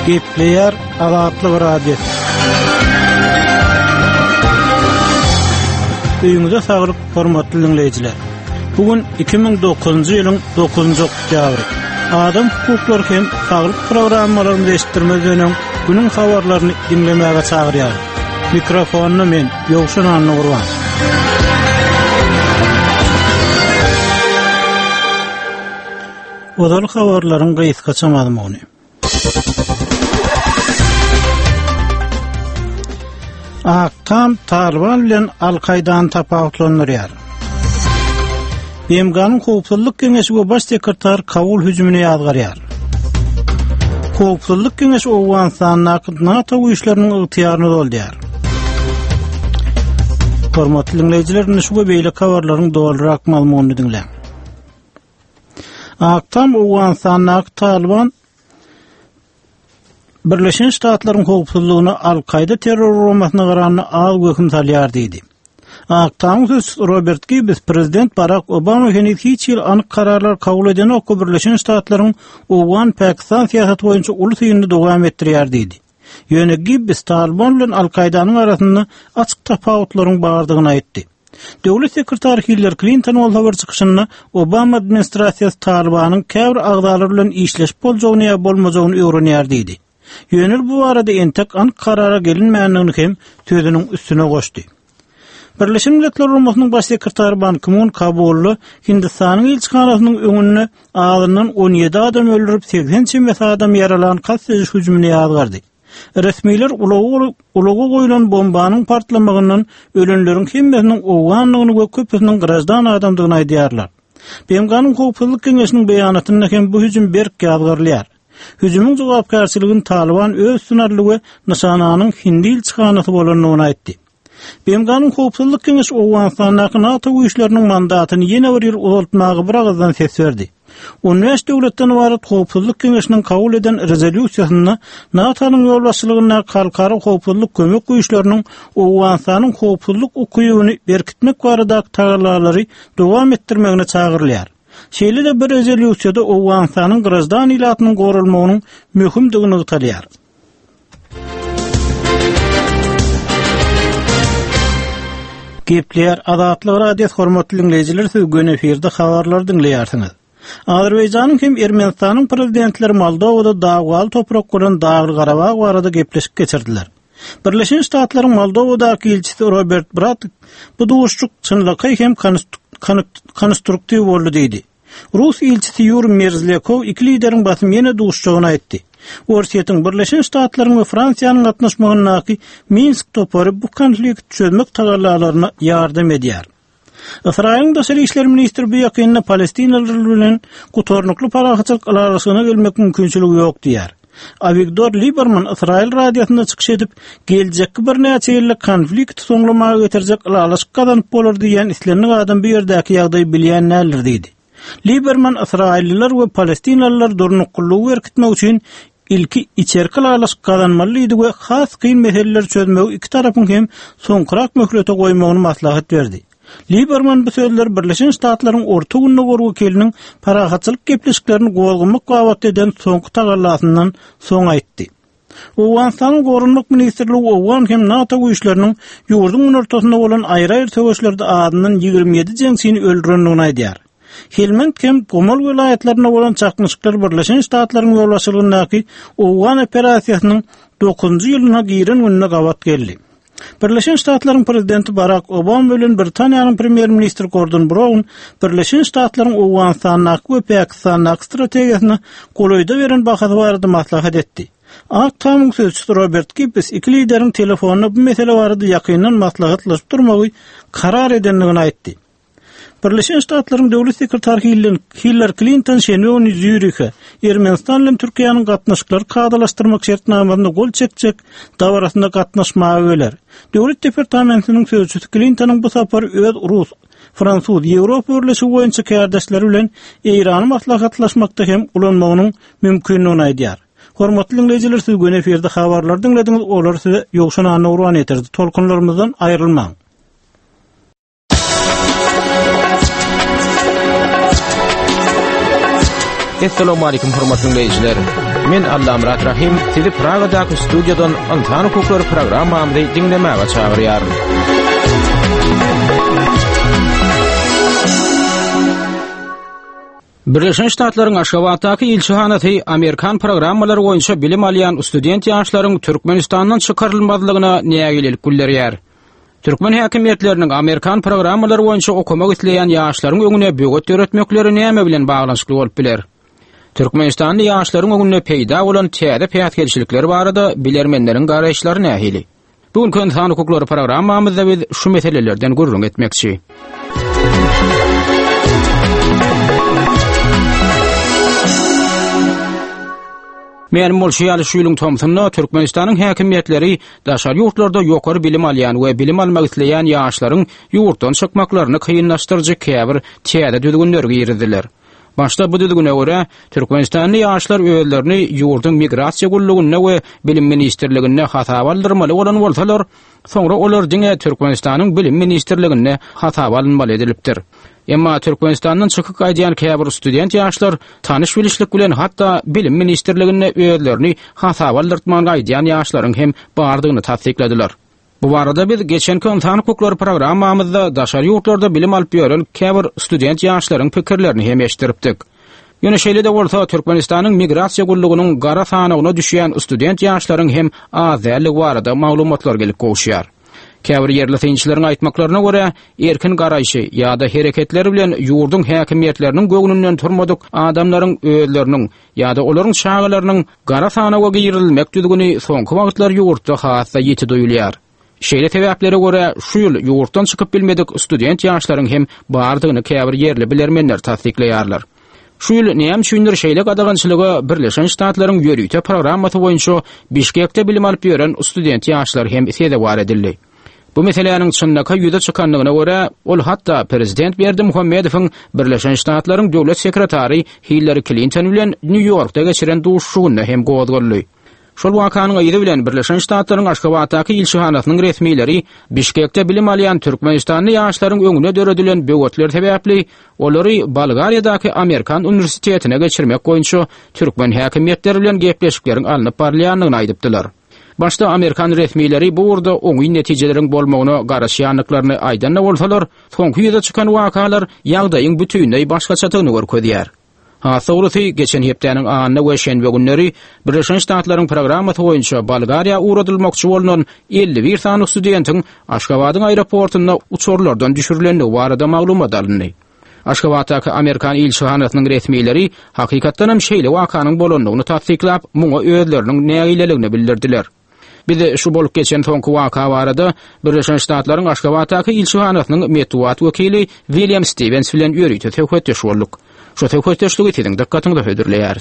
Gepleyer Azatlyk Radio. Öýüňize saglyk, hormatly dinleýijiler. Bugün 2009-njy ýylyň 9-njy oktýabry. Adam hukuklary hem saglyk programmalaryny eşitdirmeden günüň habarlaryny dinlemäge çagyrýar. Mikrofonu men Ýowşan Anurwan. Odalyk habarlaryň gyýyska çamadymy. Tam Taliban bilen Al-Qaida'nın tapawutlanýar. Bemganın Howpsuzlyk Keňeşi baş sekreter Kabul hüjümine ýazgarýar. Howpsuzlyk Keňeşi Awganistanyň NATO güýçleriniň ygtyýaryny doldurýar. Hormatly dinleýijiler, şu beýle habarlaryň dolarak maglumatyny dinleň. Tam Awganistanyň Taliban Birleşen Ştatlaryň howpsuzlygyny Al-Qaida terror uramasyna garanyny az göküm salýar diýdi. Aktamyz Robert Gibbs prezident Barack Obama henüz hiç ýyl anyk kararlar kabul eden ok Birleşen Ştatlaryň Awgan Pakistan siýasaty boýunça uly tyýyny dowam etdirýär diýdi. Ýöne Gibbs Taliban bilen Al-Qaidanyň arasynda açyk tapawutlaryň bardygyny aýtdy. Döwlet sekretary Hillary Clinton bolsa bir çykyşynda Obama administrasiýasy Talibanyň käbir agdalary bilen işleşip boljagyny ýa bolmajagyny öwrenýär diýdi. Yönür bu arada entek ank karara gelinmeýändigini hem sözüniň üstüne goşdy. Birleşen Milletler Uramasının baş sekretary Ban Ki-moon Kabully Hindistanyň elçixanasynyň öňünde ağzyndan 17 adam öldürip 80 adam yaralan kastetmiş hüjümine ýazgardy. Resmiler ulagy goýulan bombanyň partlamagyndan ölenleriň hemmesiniň Awganlygyny we köpüsiniň grajdan adamdygyny aýdýarlar. Bemganyn Howpsuzlyk Keňeşiniň beýanatynda hem bu hüjüm berk ýazgarlýar. Hüjümüň jogapkarçylygyny Taliban öz sunarlygy nişananyň Hindi elçixanasy bolanyny aýtdy. Bemganyn Howpsuzlyk Keňeşi Awganistanyň NATO güýçleriniň mandatyny ýene bir ýyl uzatmagy bir agzdan ses berdi. Uniwersitet döwletden ibaret Howpsuzlyk Keňeşiniň kabul eden rezolýusiýasyna NATO'nyň ýolbaşçylygyna kalkary howpsuzlyk kömek güýçleriniň Awganistanyň howpsuzlyk ukyýyny berkitmek baradaky taýýarlary dowam etdirmegine çagyrylýar. Şeýle de bir rezolýusiýada Awganistanyň grajdan ilatynyň gorulmagynyň möhümdigini ýytalýar. Gepleyer Azatlyk Radio hormatly dinleýijiler, söýgün eferde habarlar dinleýärsiňiz. Azerbaýjanyň hem Ermenistanyň prezidentleri Moldowada dagwal toprak bolan Dagly Garabag barada gepleşip geçirdiler. Birleşen Ştatlaryň Moldowadaky elçisi Robert Brat bu duşçuk çynlygy hem konstruktiw boldy diýdi. Rus elçisi Yuri Merzlekov iki lideriň basym ýene duşçugyny aýtdy. Orsiýetiň Birleşen Ştatlaryň we Fransiýanyň gatnaşmagyny Minsk topary bu konflikt çözmek taýýarlalaryna ýardam edýär. Israýlyň daşary işler ministri bu ýakynda Palestinalylar bilen gutornukly parahatçylyk alarysyna gelmek mümkinçiligi ýok diýär. Avigdor Lieberman Israýl radiosynda çykyş edip, geljekki bir näçe ýyllyk konflikt soňlamagy getirjek alalyk gazanyp bolar diýen islenlik adam bu ýerdäki ýagdaýy bilýän näler diýdi. Lieberman Israýlylar we Palestinalylar durnuqlygy berkitmek üçin ilki içerki alalyk gazanmaly we has kyn meseleler çözmek iki tarapyň hem soňkurak möhlete goýmagyny maslahat berdi. Lieberman bu sözler Birleşen Ştatlaryň orta günne gorgu keliniň parahatçylyk gepleşiklerini gowalgymak gawat eden soňky tagallasyndan soň aýtdy. Awganistanyň gorunmak ministrligi Awgan hem NATO güýçleriniň ýurdun ortasynda bolan aýry-aýry töweşlerde adyndan 27 jeňsini öldürendigini aýdýar. Helmand hem Gomol vilayetlerine bolan çakmışyklar Birleşen Ştatlaryň ýolbaşçylygyndaky Awgan operasiýasynyň 9-njy ýylyna giren gününe gawat geldi. Birleşen Ştatlaryň prezidenti Barack Obama bilen Britaniýanyň premier ministri Gordon Brown Birleşen Ştatlaryň Awganistanyň we Pakistanyň strategiýasyny golaýda beren bahasy barada maslahat etdi. Aktamyň sözçüsü Robert Gibbs iki lideriň telefonuny bu mesele barada ýakyndan maslahatlaşyp durmagy karar edenligini aýtdy. Birleşen Ştatlaryň döwlet sekretary Hillary Clinton şeňe Zürich'e Ermenistan bilen Türkiýanyň gatnaşyklary kadalaşdyrmak şertnamasyna gol çekjek dawarasynda gatnaşmagy öler. Döwlet departamentiniň sözçüsü Clinton'yň bu sapary öz Rus, Fransuz, Ýewropa birleşigi boýunça kärdäşleri bilen Eýrany maslahatlaşmakda hem ulanmagynyň mümkinligini aýdýar. Hormatly dinleýijiler, söýgün eferde habarlar dinlediňiz, olar size Ýowşan Anurwan eterdi. Tolkunlarymyzdan aýrylmaň. Assalamu alaykum hormatly dinleyijiler. Men Allah Murat Rahim, sizi Praga'daki studiyodan Antan Hukuklar programmamyzy dinlemäge çagyrýarym. Birleşen Ştatlaryň Aşgabatdaky ilçihanaty Amerikan programmalary boýunça bilim alýan student ýaşlaryň Türkmenistandan çykarylmazlygyna nägelik güllerýär. Türkmen häkimetleriniň Amerikan programmalary boýunça okumak isleýän ýaşlaryň öňüne böget öğretmekleri näme bilen baglanşykly bolup biler? Türkmenistanly ýaşlaryň öňüne peýda bolan täze peýatgelçilikleri barada bilermenleriň garaýşlary nähili? Bugünkü Antan Hukuklar programmamyzda biz şu meselelerden gurrun etmekçi. Meňem bolşy Şuýlyň Thompson'a Türkmenistanyň häkimetleri daşary ýurtlarda ýokary bilim alýan we bilim almak isleýän ýaşlaryň ýurtdan çykmaklaryny kynlaşdyrjy käbir täze düzgünlerge ýerdiler. Başda bu düzgüne görä Türkmenistanly ýaşlar öýlerini ýurdun migrasiýa gullugyna we bilim ministrligine hatap aldyrmaly bolan bolsalar, soňra olar diňe Türkmenistanyň bilim ministrligine hatap alınmaly edilipdir. Emma Türkmenistandan çykyp gaýdýan käbir student ýaşlar tanyş bilişlik bilen hatda bilim ministrligine öýlerini hatap aldyrtman gaýdýan ýaşlaryň hem bardygyny tasdikladiler. Bu barada biz geçenki Antan Hukuklar programmamyzda daşary ýurtlarda bilim alyp ýören käbir student ýaşlaryň pikirlerini hem eşdiripdik. Ýöne şeýle de bolsa Türkmenistanyň migrasiýa gullugynyň gara sanagyna düşýän student ýaşlaryň hem azallygy barada maglumatlar gelip gowşýar. Käbir yerli synçylaryň aýtmaklaryna görä, erkin garaýşy ýa-da hereketleri bilen ýurdun häkimetleriniň göwnünden turmadyk adamlaryň öýleriniň ýa-da olaryň şagalarynyň gara sanaga girilmek düzgüni soňky wagtlar ýurtda hassa ýeti doýulýar. Şeýle sebäplere görä şu ýyl ýurtdan çykyp bilmedik student ýaşlaryň hem bardygyny käbir yerli bilermenler tasdikleýärler. Şu ýyl näme üçindir şeýle gadagançylygy Birleşen Ştatlaryň ýörüýte programmasy boýunça Bişkekde bilim alyp ýören student ýaşlar hem sede bar edildi. Bu meselelerin çynnyka ýüze çykanlygyna görä, ol hatda prezident Berdimuhammedowyň Birleşen Ştatlaryň döwlet sekretary Hillary Clinton bilen New Yorkda geçiren duşugyny hem gowdurly. Şol wakanyň ýyly bilen Birleşen Ştatlaryň Aşgabatdaky ilçihanasynyň resmileri Bişkekde bilim alýan Türkmenistanly ýaşlaryň öňüne döredilen böwetler sebäpli olary Bolgariýadaky Amerikan universitetine geçirmek boýunça türkmen häkimetleri bilen gepleşikleriň alınıp barlýanlygyny aýdypdylar. Başta Amerikan resmileri bu urda oňy netijeleriň bolmagyna garaşýanlyklaryny aýdanna bolsalar, soňky ýyla çykan wakalar ýagdaýyň bütünlüği başgaçatygyny görkezýär. Hasaurusy geçen hepdäniň anyna we şenbe günleri Birleşen Ştatlaryň programmasy boýunça Bolgariýa uradylmakçy bolunan 51 sany studentiň Aşgabatyň aeroportuna uçurlardan düşürilenligi barada maglumat alındy. Aşgabatdaky Amerikan ilçihanasynyň resmileri hakykatdan hem şeýle wakanyň bolanlygyny tasdiklap, muňa öýleriniň nägileligini bildirdiler. Bize şu bolup geçen soňky waka barada Birleşen Ştatlaryň Aşgabatdaky ilçihanasynyň metbuat wekili William Stevens bilen ýörüýte töhfetdeş bolduk. Şu töhfetdeşligi tiň dikkatyňy hödürleýär.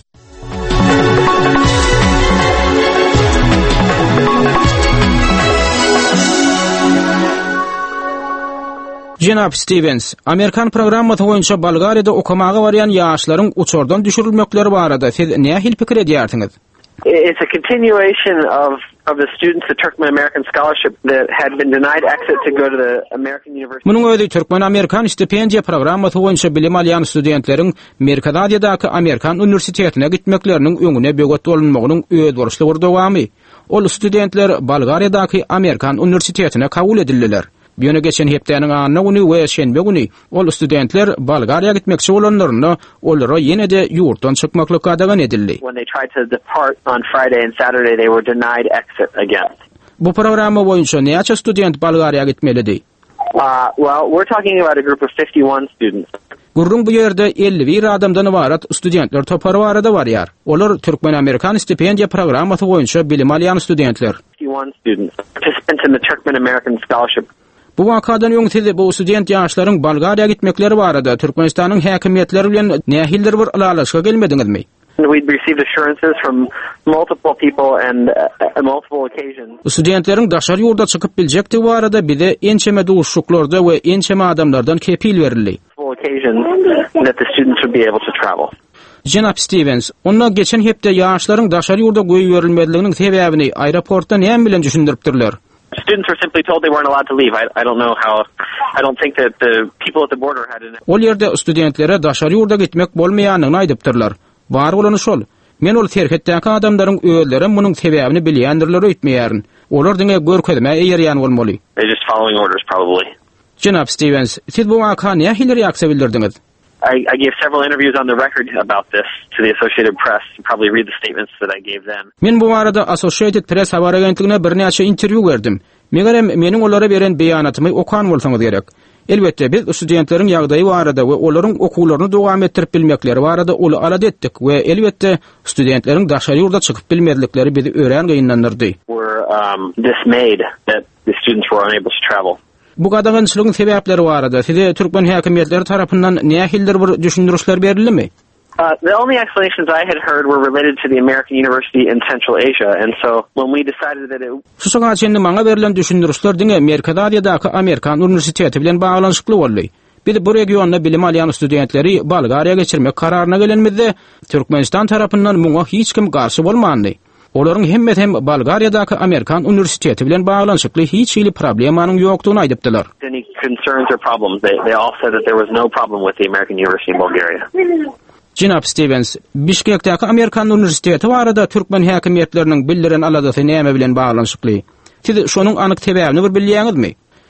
Jenap Stevens, Amerikan programmasy boýunça Bolgariýada okumaga barýan ýaşlaryň uçurdan düşürilmekleri barada siz nähil pikir edýärsiňiz? It's a continuation of the students of Turkmen American scholarship that had been denied exit to go to the American University. Munyň özi Türkmen Amerikan stipendiýa programmasy boýunça bilim alýan studentleriň Merkadadyadaky Amerikan universitetine gitmekleriniň öňüne böget bolunmagynyň öýdürüşli bir dowamy. Ol studentler Bolgariýadaky Amerikan universitetine kabul edildiler. Ýöne geçen hepdäniň anyna güni we şenbe güni ol studentler Bolgariýa gitmekçi bolanlaryny olary ýene-de ýurtdan çykmakly gadagan edildi. When they tried to depart on Friday and Saturday, they were denied exit again. Bu programma boýunça näçe student Bolgariýa gitmelidi? Well, we're talking about a group of 51 students. Gurrun bu ýerde 51 adamdan ibarat studentler topary barada barýar. Olar Türkmen Amerikan stipendiýa programmasy boýunça bilim alýan studentler. 51 students participants in the Turkmen American scholarship. Bu wakadan öň siz bu student ýaşlaryň Bolgariýa gitmekleri barada Türkmenistanyň häkimetleri bilen nähildir bir alalaşga gelmediňizmi? We'd received assurances from multiple people and multiple occasions. Studentleriň daşary ýurda çykyp biljekdi barada bize ençeme duşuklarda we ençeme adamlardan kepil berildi. Occasions that the students would be able to travel. Jenap Stevens, onda geçen hepde ýaşlaryň daşary ýurda goýup berilmediliginiň sebäbini aeroportda näme bilen düşündiripdirler? Students were simply told they weren't allowed to leave. I don't know how. I don't think that the people at the border had an. Ol ýerde studentlere daşary ýurda gitmek bolmaýanyny aýdypdyrlar. Bar bolany şol. Men ol terhetdäki adamlaryň öýleri munyň sebäbini bilýändirler öýtmeýärin. Olar diňe görkezme eýerýän bolmaly. They're just following orders, probably. Jenap Stevens, siz bu waka näme hili reaksiýa bildirdiňiz? I gave several interviews on the record about this to the Associated Press. You probably read the statements that I gave them. Men bu arada Associated Press habar agentligine bir näçe interview berdim. Megerem meniň olara beren beýanatymy okan bolsaňyz gerek. Elbette biz studentleriň ýagdaýy barada we olaryň okuwlaryny dowam etdirip bilmekleri barada oly alad etdik we elbette studentleriň daşary ýurda çykyp bilmedikleri bizi ören gynanyrdy. We're dismayed that the students were unable to travel. Bu gadagynçylygyň sebäpleri barada size Türkmen häkimetleri tarapyndan nähildir bir düşündürüşler berilimi? The only explanations I had heard were related to the American University in Central Asia, and so when we decided that Şu sagaçende maňa berilen düşündürüşler diňe Amerika ýa-da Amerikan universiteti bilen baglanyşykly boldy. Biz bu regionda bilim alýan studentleri Bolgariýa geçirmek kararyna gelenmizde Türkmenistan tarapyndan muňa hiç kim garşy bolmandy. Olaryň hem Bolgariýadaky Amerikan universiteti bilen baglanyşykly hiç hili problemanyň ýokdugyny aýdypdylar. any concerns or problems, they all said that there was no problem with the American University in Bulgaria. Jenap Stevens, Bişkekdäki Amerikan universiteti barada Türkmen häkimetleriniň bildiren aladasy näme bilen baglanyşykly? Siz şonuň anyk sebäbini bir bilýäňizmi?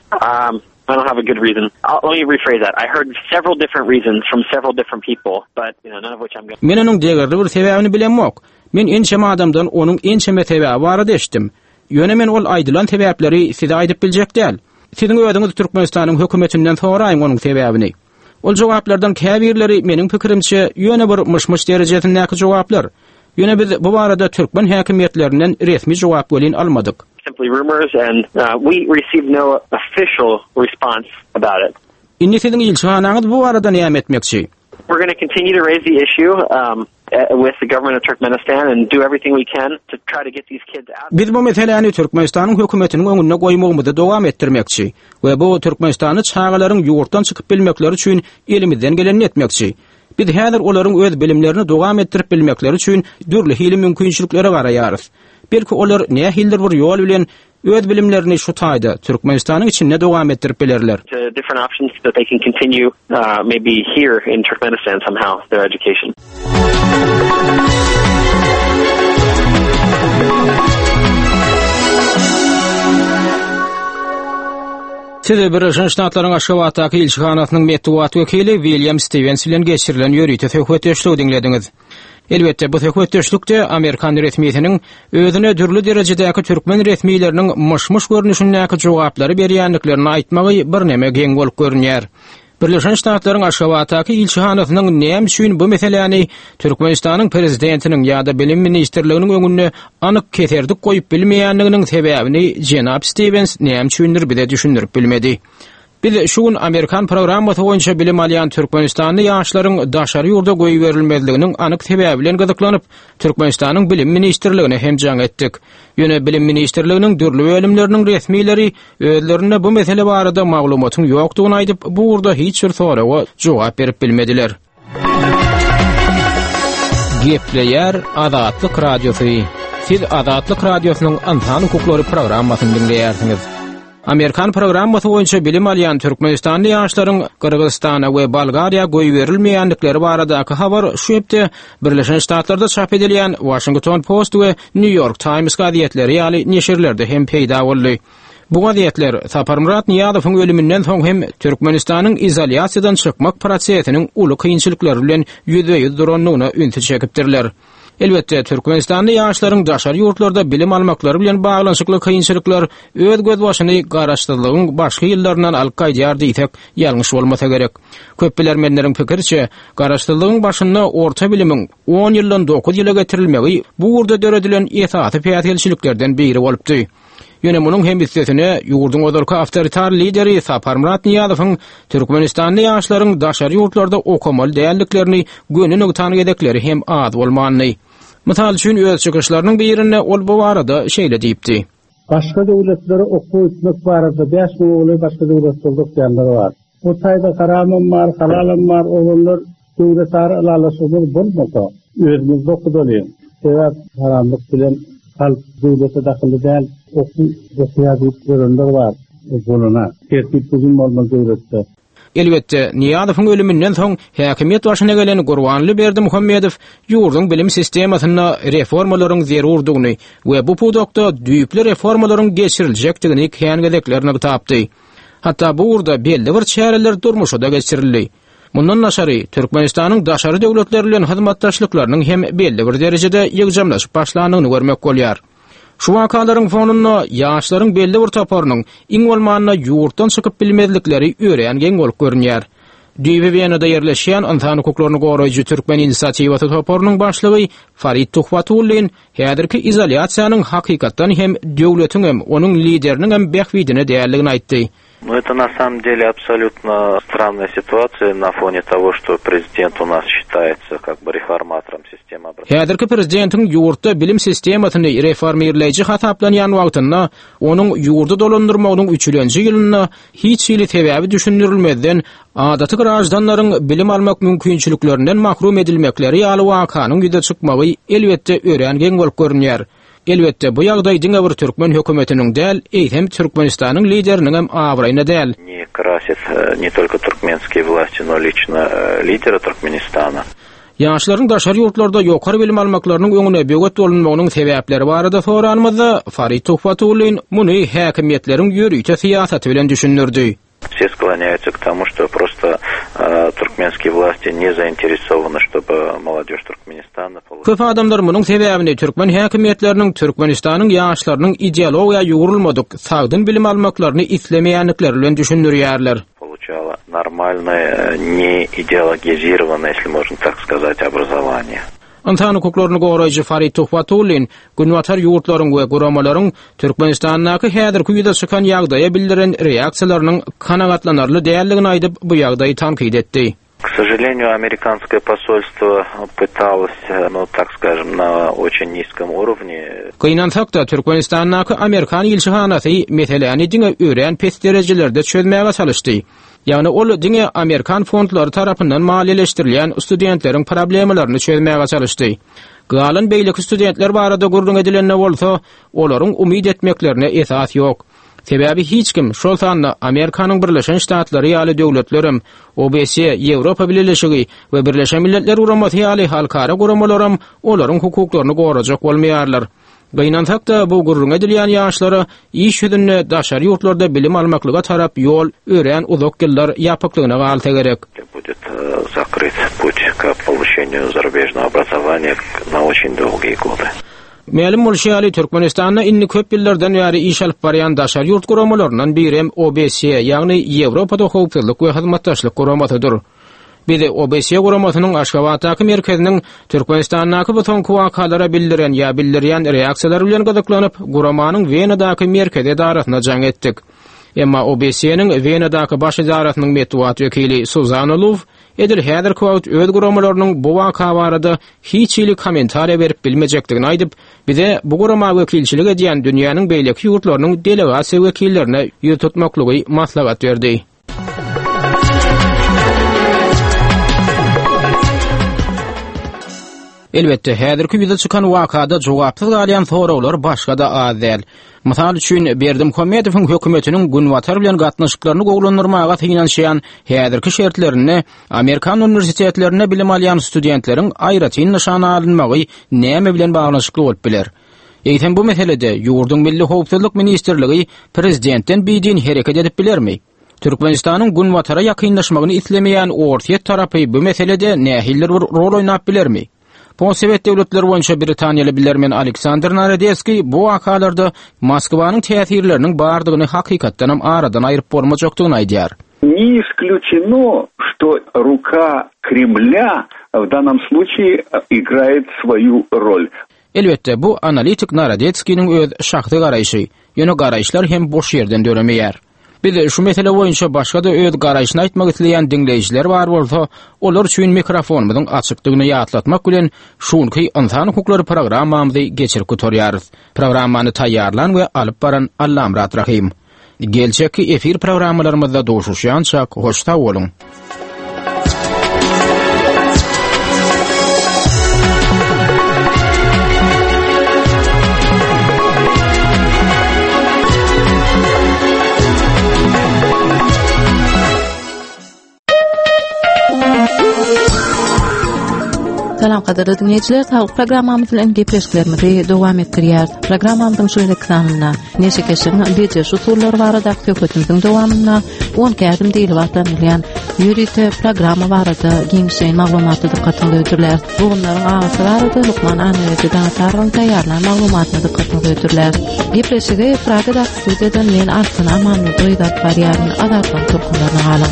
I don't have a good reason. Let me rephrase that. I heard several different reasons from several different people, but none of which I'm going to... Men onuň degerde bir sebäbini bilenmok. Men ençeme adamdan onuň ençeme sebäbi barada eşitdim. Ýöne men ol aýdylan sebäpleri size aýdyp biljek däl. Siziň öýüňiz Türkmenistanyň hökümetinden soraýyn onuň sebäbini. Ol jogaplardan käbirleri meniň pikirimçe ýöne bir myş-myş derejesindäki jogaplar. Ýöne biz bu barada Türkmen häkimetlerinden resmi jogap welin almadyk. Simply rumors, and we received no official response about it. Inni siziň ilçihanaňyz bu barada näme etmekçi? We're going to continue to raise the issue with the government of Turkmenistan and do everything we can to try to get these kids out. Biz bu meseleni Türkmenistanyň hökümetiniň öňüne goýmagymyzda dowam etdirmekçi we bu Türkmenistany çağalaryň ýurtdan çykyp bilmekleri üçin elimizden geleni etmekçi. Biz häzir olaryň öz bilimlerini dowam etdirip bilmekleri üçin dürli hili mümkinçiliklere garaýarys. Belki olar nähildir bir ýol bilen öz bilimlerini şu taýda Türkmenistanyň içinde dowam etdirip bilerler. Different options that they can continue maybe here in Turkmenistan somehow their education. Size Birleşen Ştatlaryň Aşgabatdaky ilçihanasynyň metbuat wekili William Stevens bilen geçirilen ýörüýte söhbetdeşligi dinlediňiz. Elbette bu söhbetdeşlikde Amerikan resmiýetiniň özüne dürli derejedäki türkmen resmiýetleriniň myş-myş görnüşindäki jogaplary berýänliklerini aýtmagy bir näme geň bolup görünýär. Birleşen Ştatlaryň Aşgabatdaky ilçihanasynyň näme üçin bu meseleni Türkmenistanyň prezidentiniň ýa-da bilim ministrliginiň öňüne anyk keterdik goýup bilmeýänliginiň sebäbini Jenap Stevens näme üçindir bize düşündirip bilmedi. Biz şuň Amerikan programmaty boýunça bilim alýan Türkmenistanly ýaşlaryň daşary ýurda goýup berilmezliginiň anyk sebäbi bilen gyzyklanyp Türkmenistanyň bilim ministrligine hem jaň etdik. Ýöne bilim ministrliginiň dürli bölümleriniň resmiýetleri özlerine bu mesele barada maglumatyň ýokdugyny aýdyp bu urda hiç bir soraga jogap berip bilmediler. Gepleýär Azatlyk Radiosy. Siz Azatlyk Radiosynyň Antan hukuklary programmasyny dinleýärsiňiz. Amerikan programmaty boýunça bilim alýan Türkmenistanly ýaşlaryň Kyrgyzstana we Bolgariýa goýup berilmeýänlikleri baradaky habar şu ýepde Birleşen Ştatlarda çap edilýän Washington Post we New York Times gazetleri ýaly neşirlerde hem peýda boldy. Bu gazetler Saparmurat Niýazowyň ölümünden soň hem Türkmenistanyň izolýasiýadan çykmak prosesiniň uly kynçylyklary bilen ýüzüýüz duranlygyna ünti çekipdirler. Elbette Türkmenistanly ýaşlaryň daşary ýurtlarda bilim almaklary bilen baglanyşykly kynçylyklar öz göz başyny garaşdyrlygyň başga ýyllaryndan alyp gaýdýar diýsek ýalňyş bolmasa gerek. Köp bilermenleriň pikirçe, garaşdyrlygyň başynda orta bilimiň 10 ýyldan 9 ýyla getirilmegi bu urda döredilen esasy peýatylçylyklardan biri bolupdy. Ýöne munyň hem hissesine ýurdun odurky awtoritar lideri Saparmurat Niýazowyň Türkmenistanly ýaşlaryň daşary ýurtlarda okumaly däýerliklerini gönüne tanyk edekleri hem az bolmany. Misal üçin öz çykyşlarynyň birinde ol bu barada şeýle diýipdi. Başga döwletlere okuw etmek barada 5 oğlu başga döwletlerде okyanlar bar. O taýda karamam bar, halalam bar, oğullar döwletler alalaşyny bolmasa özümizde okudalym. Sebäp haramlyk bilen halk döwlete daxily däl, okuýadyk görünler bar. Bolana tertip düzgün bolmaz döwletde. elbetde Niyazowyň ölümünden soň häkimiýet başyna gelen Gurbanly Berdimuhammedow ýurdun bilim sistemasyna reformalaryň zerurdygyny we bu pudokda düýpli reformalaryň geçiriljekdigini kengedeklerini tapdy. Hatta bu urda belli bir çäreler durmuşa da geçirildi. Mundan naşary Türkmenistanyň daşary döwletler bilen hyzmatdaşlyklarynyň hem belli bir derejede ýygjamlaşyp başlanyny görmek bolýar. Şu wakalaryň fonunda ýaşlaryň belli bir toparynyň iň bolmanyna ýurtdan çykyp bilmezlikleri öýrengen bolup görünýär. Düýbeýänede ýerleşýän Insan hukuklaryny goraýjy Türkmen inisiatiwaty toparynyň başlygy Farid Tuhfatulyn häzirki izolýasiýanyň hakykatdan hem döwletiň hem onuň lideriniň hem behwidine däýerligini aýtdy. Ну, это на самом деле абсолютно странная ситуация на фоне того, что президент у нас считается как бы реформатором системы образования. Häzirki prezidentiň ýurtda bilim sistemasyny reformirleýiji hataplanýan wagtynda onuň ýurdu dolandyrmagynyň 3-nji ýylyna hiç ýyly sebäbi düşündirilmeden adaty grajdanlaryň bilim almak mümkinçiliklerinden mahrum edilmekleri ýaly wakanyň ýüze çykmagy elbetde öýrengen bolup görünýär. Elbette bu ýagdaý diňe bir Türkmen hökümetiniň däl, eýsem Türkmenistanyň lideriniň hem awraýyna däl. Не красит не только туркменские власти, но лично лидера Туркменистана. Ýaşlaryň daşary ýurtlarda ýokary bilim almaklarynyň öňüne böget bolanmagynyň sebäpleri barada soranmada Farid Tuhfatulyn muny häkimiýetleriň ýörüýte siýasaty bilen düşündirdi. Все склоняются к тому, что просто туркменские власти не заинтересованы, чтобы молодежь Туркменистана получила. Köp adamlar munyň sebäbini Türkmen häkimiýetleriniň Türkmenistanyň ýaşlarynyň ideologiýa ýugurulmadyk, sagdyn bilim almaklaryny islemeýänlikleri bilen düşündirýärler. Получала нормальное, не идеологизированное, если можно так сказать, образование. Insan hukuklaryny goraýjy Farid Tuhfatulyn günwatar ýurtlaryň we guramalaryň Türkmenistanyňky häzirki ýüze çykan ýagdaýa bildiren reaksiýalarynyň kanagatlanarly däýerligini aýdyp bu ýagdaýy tankyd etdi. К сожалению, американское посольство пыталось, ну, так скажем, на очень низком уровне. Kynansak da Türkmenistanyňky Amerikan ilçihanasy meseleni diňe öýren pes derejelerde çözmäge çalışdy. Yani ol diňe Amerikan fondlary tarapyndan maliýeleşdirilýän studentleriň problemlaryny çözmäge çalışdy. Galan beýleki studentler barada gurrun edilenne bolsa, olaryň umyd etmeklerine esas ýok. Sebäbi hiç kim şol sanly Amerikanyň Birleşen Ştatlary ýaly döwletlerim, OBS, Ýewropa Birleşigi we Birleşen Milletler Guramasy ýaly halkara guramalarym olaryň hukuklaryny gorajak bolmaýarlar. Gaýnansak da bu gurrun edilýän ýaşlara iş ýüzünde daşary ýurtlarda bilim almaklyga tarap ýol ören uzak ýyllar ýapyklygyna galta gerek. Будет закрыт путь к получению зарубежного образования на очень долгие годы. Mälim bolşýaly Türkmenistanyň inni köp ýyllardan bäri iş alyp barýan daşary ýurt guramalaryndan biri hem OBS, ýagny Ýewropada howpsuzlyk we hyzmatdaşlyk guramatydyr. Bide OBS guramatynyň Aşgabatdaky merkeziniň Türkmenistanyňky bu soňky wakalara bildiren ýa bildirýän reaksiýalar bilen gazıklanyp guramanyň Wenadaky merkezi darasyna jaň etdik. Emma OBS-niň Wenadaky baş idarasynyň metbuat wekili Suzan Ulov edir häzirki wagt öz guramalarynyň bu waka barada hiç ýyly kommentariýa berip bilmejekdigini aýdyp, bize bu gurama wekilçilik edýän dünýäniň beýleki ýurtlarynyň delegasiýa wekillerine ýüz tutmaklygy maslahat berdi. Elbette häzirki ýüze çykan wakada jogapsyz galýan soraglar başga da az däl. Mysal üçin Berdimuhammedowyň hökümetiniň günwatar bilen gatnaşyklaryny goglanyrmaga tyňanşýan häzirki şertlerini Amerikan universitetlerine bilim alýan studentleriň aýratyn nyşana alynmagy näme bilen baglanşykly bolup biler. Eýsem bu meselede ýurdun milli howpsuzlyk ministrligi prezidentden biýdin hereket edip bilermi? Türkmenistanyň günwatara ýakynlaşmagyny islemeýän ortaýet tarapy bu meselede nähiller bir rol oýnap bilermi? Possovet döwletleri boýunça Britaniýaly bilermen Aleksandr Narodetski bu wakalarda Moskwanyň täsirleriniň bardygyny hakykatdan hem aradan aýryp bolmajakdygyny aýdýar. Не исключено, что рука Кремля в данном случае играет свою роль. Elbette bu analitik Narodetskiň öz şahsy garaýşy. Ýöne garaýşlar hem boş ýerden döremeýär. Biz şu mesele boýunça başga da öz garaýşyny aýtmak isleýän dinleýijiler bar bolsa, olar üçin mikrofonumyzyň açykdygyny ýatlatmak bilen şunky insan hukuklary programmamyzy geçirip götürýärys. Programmany taýýarlan we alyp baran Allamrat Rahim. Geljeki efir programmalarymyzda doşuşýança hoşta bolun. Salam qadarly dinleyijiler, sağlyk programmamyzyň gepleşiklerimizi dowam etdirýär. Programmamyzyň şu ekranynda neşe keşiň bejes usullary barada söhbetimiziň dowamyna 10 kädim diýilip atlanýan ýürite programma barada giňşeň maglumaty dikkatini öýdürler. Bugunlaryň agasy barada Lukman Anweri'den tarýan taýýarlan maglumatyny dikkatini öýdürler. Gepleşigi Pragada studiýadan men Artan Amanly doýdap barýan adatlan turkunlaryny alan.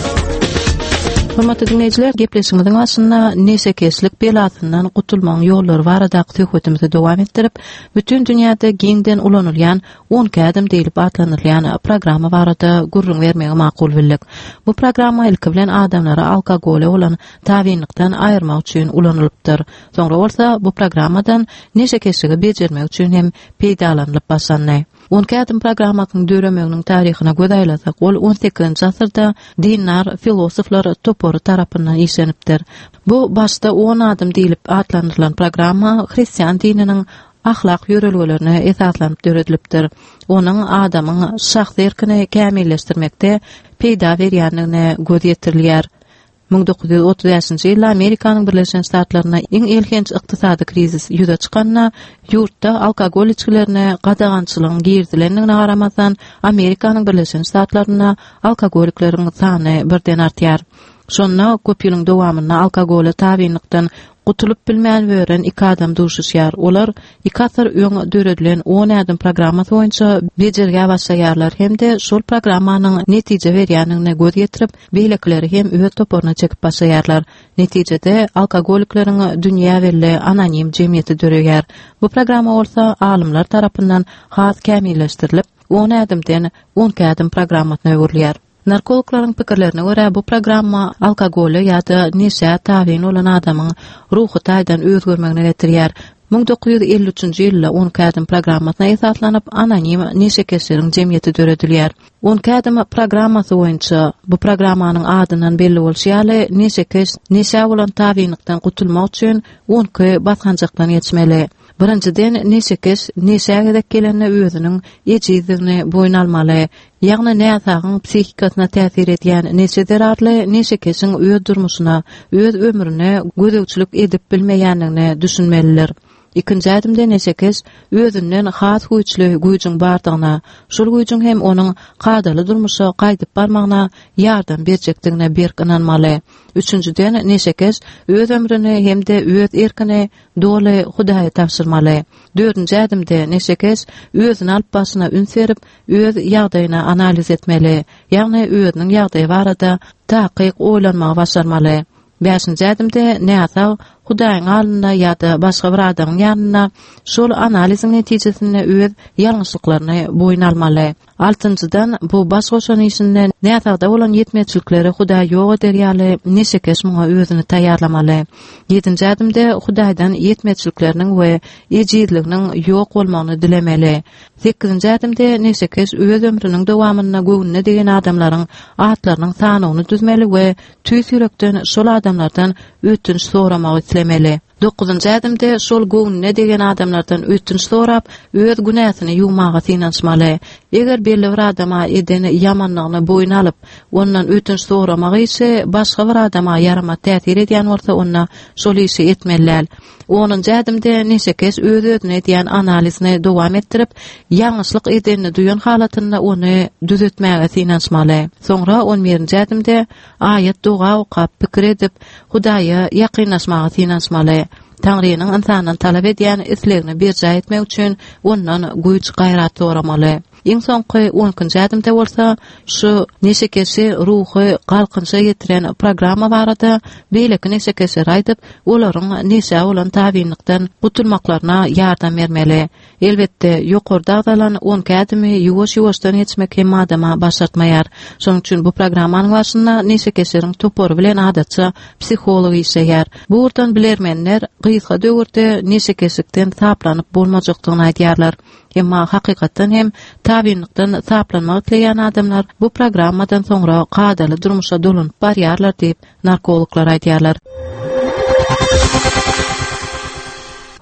Hormatly dinleyijiler, gepleşigimiziň başynda neşekeslik belatyndan gutulmaň ýollary barada söhbetimizi dowam etdirip, bütün dünýäde giňden ulanylýan 10 kädim diýilip atlanylýan programma barada gurrun bermegi makul bildik. Bu programma ilki bilen adamlara alkogole olan tabinlikden aýyrmak üçin ulanylypdyr. Soňra bolsa bu programmadan neşekesligi bejermek üçin hem peýdalanylyp başlandy. 10 kädim programmasynyň döremegiň taryhyna göz aýlasak, ol 18-nji asyrda dinler, filosoflar topory tarapyndan işlenipdir. Bu başda 10 adım diýilip atlanylan programma Hristiýan dininiň ahlak ýörelgelerine esaslanyp döredilipdir. Onuň adamyň şahsy erkini kämilleşdirmekde peýda berýändigine göz ýetirilýär. 1930-njy ýylda Amerikanyň Birleşen Ştatlaryna iň elhenç ykdysady krizis ýüze çykanyna, ýurtda alkogol içkilerine gadagançylygyň girdilendigine garamasdan Amerikanyň Birleşen Ştatlaryna alkogoliklerin sany birden artýar. Şonda köp ýylyň dowamyna alkogole tabinlikden gutulup bilmän weren 2 adam duşuşýar. Olar 2 asar öň döredilen 10 adım programmasy boýunça bejerge başlaýarlar hemde şol programmanyň netije berýändigine göz ýetirip, beýlekleri hem öýe toporuna çekip başlaýarlar. Netijede alkogolikleriň dünýä belli anonim jemgyýeti döreýär. Bu programma bolsa alymlar tarapyndan has kämilleşdirilip, 10 adymdan 10 kädim programmasyna öwürlýär. Narkologlaryň pikirlerine görä bu programma alkogole ýa-da neşe tabin olan adamyň ruhy taýdan özgörmegine getirýär. 1953-nji ýylda 10 kädim programmasyna esaslanyp anonim neşekeslerin jemgyýeti döredilýär. 10 kädim programmasy boýunça bu programmanyň adyndan belli bolýar, neşekes neşe bolan tabinlikden gutulmak üçin 10 basganjakdan geçmeli. Birinciden neşekes neşäge gelenine özüniň ejizligini boýun almaly. Ýagny näsagyň psihikasyna täsir edýän neşe zararly neşekesiň öz durmuşyna, öz ömrüne gözegçilik edip bilmeýändigini düşünmeliler. İkinji adymda neşekes özünden has güýçli güýjüň bardygyna, şol güýjüň hem onuň gadaly durmuşa gaýdyp barmagyna ýardam berjekdigine berk inanmaly. Üçüncüden neşekes öz ömrüni hemde öz erkini doly Hudaýa tapşyrmaly. Dördünji adymda neşekes özüni alyp başyna üns berip, öz ýagdaýyny analiz etmeli, ýagny özüniň ýagdaýy barada takyk oýlanmagy başarmaly. Beşinji adymda näsa Hudaýyň alynda ýa-da başga bir adamyň ýanyna şol analiziň netijesinde öz ýalňyşlyklaryny boýun almaly. Altynjydan bu baş goşan işinde näsada bolan ýetmekçilikleri Hudaý ýok ederýärli, neşekes muňa özüni taýýarlamaly. 7-nji adymda Hudaýdan ýetmekçilikleriniň we ejizliginiň ýok bolmagyny dilemeli. 8-nji adymda neşekes öz ömrüniň dowamyna göwnüne degen adamlaryň atlarynyň sanyny düzmeli we tüýs ýürekden şol adamlardan ötünç soramagy islemeli. 9-njy adymda şol göwnüne degen adamlardan ötünç sorap, öz günahyny ýuwmaga synanmaly. Eger belli bir adama edeni ýamanlygyny boýun alyp, ondan ötünç soramagy ise başga bir adama ýarama täsir edýän bolsa, onda şol işi etmeliler. 10-njy adymda neşekes öz-özüne edýän analizini dowam etdirip, ýalňyşlyk edenini duýan halatynda ony düzeltmäge synanmaly. Soňra 11-nji adymda aýat duga okap pikir edip, Hudaýa ýakynlaşmagy synanmaly. Taňrynyň insanyň talap edýän islegini berja etmek üçin ondan güýç gaýrat soramaly. Iň soňky 10-njy adymda bolsa, şu neşekesi ruhy galkynça getiren programma barada beýleki neşekesi aýdyp, olaryň neşe bolan tabinlikden gutulmaklaryna ýardam bermeli. Elbetde ýokarda azalan 10 kädimi ýuwaş-ýuwaşdan geçmek hem adama başartmaýar. Şonuň üçin bu programmanyň başynda neşekesiriň topory bilen adatça psiholog işleýär. Bu urdan bilermenler gysga döwürde neşekesikden taplanyp bolmajakdygyny aýdýarlar. Emma hakykatdan hem tabinlikden taplanmak diýen adamlar bu programmadan soňra gadaly durmuşa dolanyp barýarlar diýip narkologlar aýdýarlar.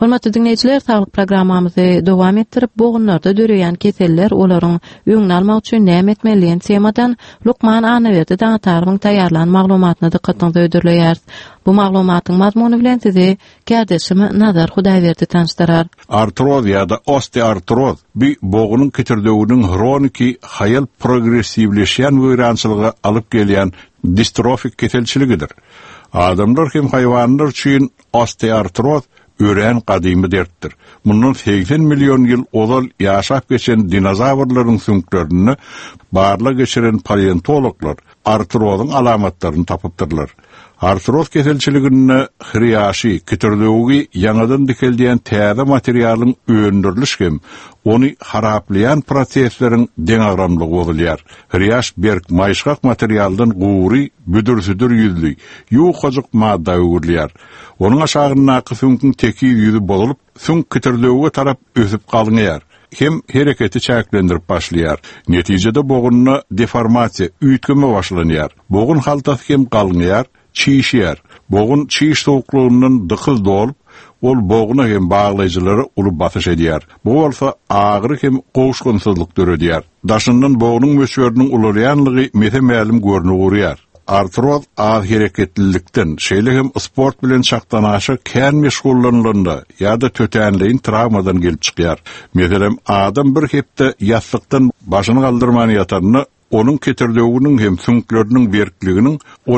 Hormatly dinleyijiler, sağlyk programmamyzy dowam etdirip, boğunlarda döreýän keseller olaryň öňüni almak üçin näme etmeliýän temadan Lukman Anawerdi daňataryň taýýarlan maglumatyny dikkatiňize öýdürleýär. Bu maglumatyň mazmuny bilen sizi kärdesimi Nazar Hudaýberdi tanıştyrar. Artroz ýa-da osteoartroz bir boğunun kitirdiğinin kroniki hayal progressivleşen wýrançylygy alyp gelýän distrofik keselçiligidir. Adamlar hem hayvanlar üçin osteoartroz ören kadymy dertdir. Mundan 80 milyon ýyl ozal ýaşap geçen dinozavrlaryň süňklerini barla geçiren paleontologlar artrozyň alamatlaryny tapypdyrlar. Artroz keselçiligini hriyaşy, kitirdiği ýangadan dikeldiýän täze materialyň öndüriliş hem onu haraplayan prosesleriň deňagramlygy bolýar. Hriyaş berk maýşgak materialdan guwry, büdür-südür ýüzli, ýuwkazyk madda öwürlýär. Onuň aşagynaky süňkiň teki ýüzü bolup, süň kitirdiği tarap ösüp galňýar. Hem hereketi çäklendirip başlaýar. Netijede boğunna deformasiýa, üýtgeme başlanýar. Boğun haltasy hem galňýar, çiýişýär. Boğun çiýiş sowuklugyndan dıkyl dolup, ol boğuna hem baglaýjylary uly batyş edýär. Bu bolsa agyry hem gowuşgunsyzlyk döredýär. Daşyndan boğunun möçberiniň ularýanlygy metemälim görnüp urýar. Artroz az hereketlilikden, şeýle hem sport bilen çaktanaşy kän meşgullanylanda ýa-da tötänliğin travmadan gelip çykýar. Meselem adam bir hepde ýatlykdan başyny galdyrmany ýatarny onun kitirdiğinin hem süňkleriniň berkliginiň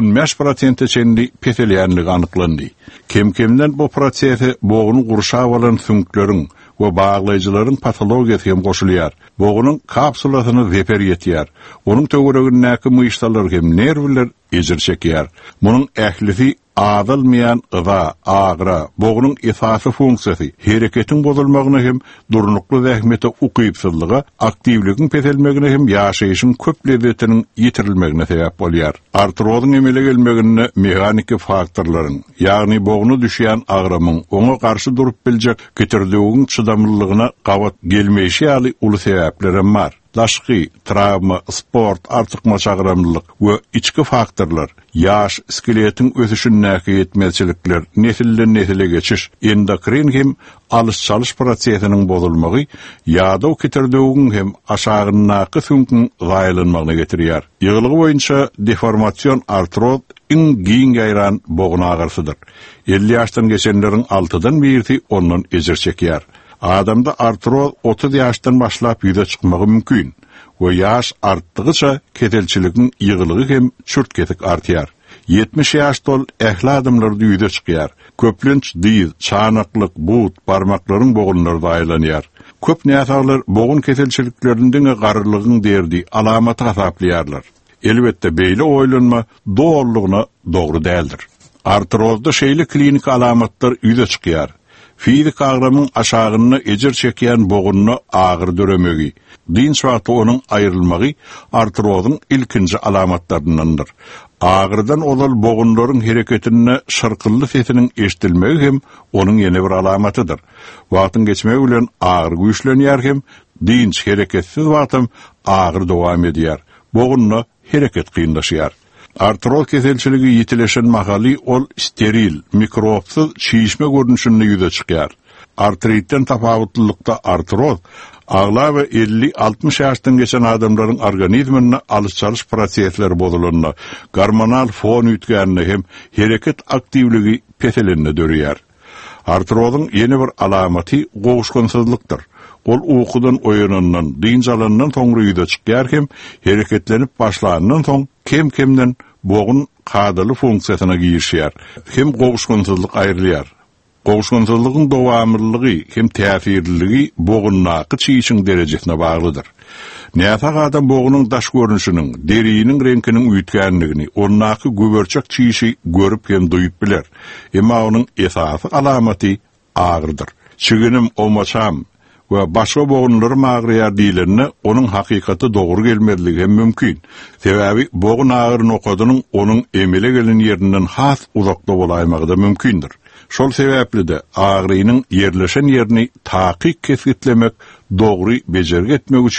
15% çenli peselýänligi anyklandy. Kemkemden bu prosesi boğunu gurşap alan süňkleriň we baglaýjylaryň patologiýasy hem goşulýar. Boğunun kapsulasyny zeper ýetýär. Onuň töweregindäki myşlar hem nerwler ejir çekýär. Munyň ählisi adalmayan ıza, agra, boğunun esası funksiyası, hereketin bozulmağına hem durnuklu zahmete uqypsızlığa, aktivlikin peselmegine hem yaşayışın köp lezzetinin yitirilmegine sebep bolýar. Artrozun emele gelmegine mehaniki faktorların, yani boğunu düşýän agramın, ona karşı durup biljek kitirdiğin çydamlılığına gabat gelmeýişi ýaly uly sebeplerim var. Daşky, travma, sport, artykma çagramlylyk we içki faktorlar, ýaş, skeletin ösüşündäki ýetmezçilikler, nesilden nesile geçiş, endokrin hem alış-çalış prosesiniň bozulmagy, ýa-da kitirdiğin hem aşagynaky süňkiň gaýlanmagyna getirýär. Ýygylygy boýunça deformasiýon artroz iň giň gaýran boğun agarsydyr. 50 ýaşdan geçenleriň 6dan biri ondan ejir çekýär. Adamda artroz 30 ýaşdan başlap ýüze çykmagy mümkin. We ýaş artdygyça keselçiligiň ýygylygy hem çürtketik artýar. 70 ýaşdol ähli adamlarda ýüze çykýar. Köplenç diýil, çanaklyk, but, barmaklaryň boğunlarda aýlanýar. Köp näsaglar boğun keselçiliklerinden garrylygyň derdi alamaty hasaplaýarlar. Elbetde beýle oýlanma doğrulygyna dogry däldir. Artrozda şeýle klinik alamatlar ýüze çykýar. Fizik agramın aşağını ejir çekýän boğunna agyr döremegi, dinç wagtda onuň aýrylmagy artrozun ilkinji alamatlaryndandyr. Agyrdan olal boğunlaryň hereketine şarkylly sesiniň eşdilmegi hem onuň ýene bir alamatydyr. Wagtyň geçmegi bilen agyr güýçlenýär hem dinç hereketsiz wagtym agyr dowam edýär. Boğunna hereket kynlaşýar. Artroz keselçiligi ýitileşen mahaly ol steril, mikrobsyz çiýişme görnüşinde ýüze çykýar. Artritten tapawatlylykda artroz agla we 50-60 ýaşdan geçen adamlaryň organizmine alış-çalış prosesleri bozulanyna, hormonal fon üýtgänine hem hereket aktivligi peselenine dörýär. Artrozyň ýene bir alamaty gowuşgunsyzlykdyr. Ol uykudan oyanandan, dinç alandan soňra ýüze çykýar hem hereketlenip başlanandan soň kem-kemden boğun kadaly funksiýasyna girişýär. Hem gowuşgunsyzlyk aýrylýar. Gowuşgunsyzlygyň dowamlyligi hem täsirliligi boğunnaky çiýişiň derejesine baglydyr. Näsag adam boğunyň daş görnüşiniň, deriniň reňkiniň üýtgänligini, onnaky göberçek çiýişi görüp hem duýup biler. Emma onuň esasy alamaty agyrdyr. Çiginim olmasam we başga boğunlary magryýar diýilende onuň hakykaty dogry gelmezligi hem mümkin. Sebäbi boğun agyryny okadynyň onuň emele gelen ýerinden has uzakda bolaýmagy da mümkindir. Şol sebäpli de agrynyň ýerleşen ýerini takyk kesgitlemek, dogry bejergi etmek üçin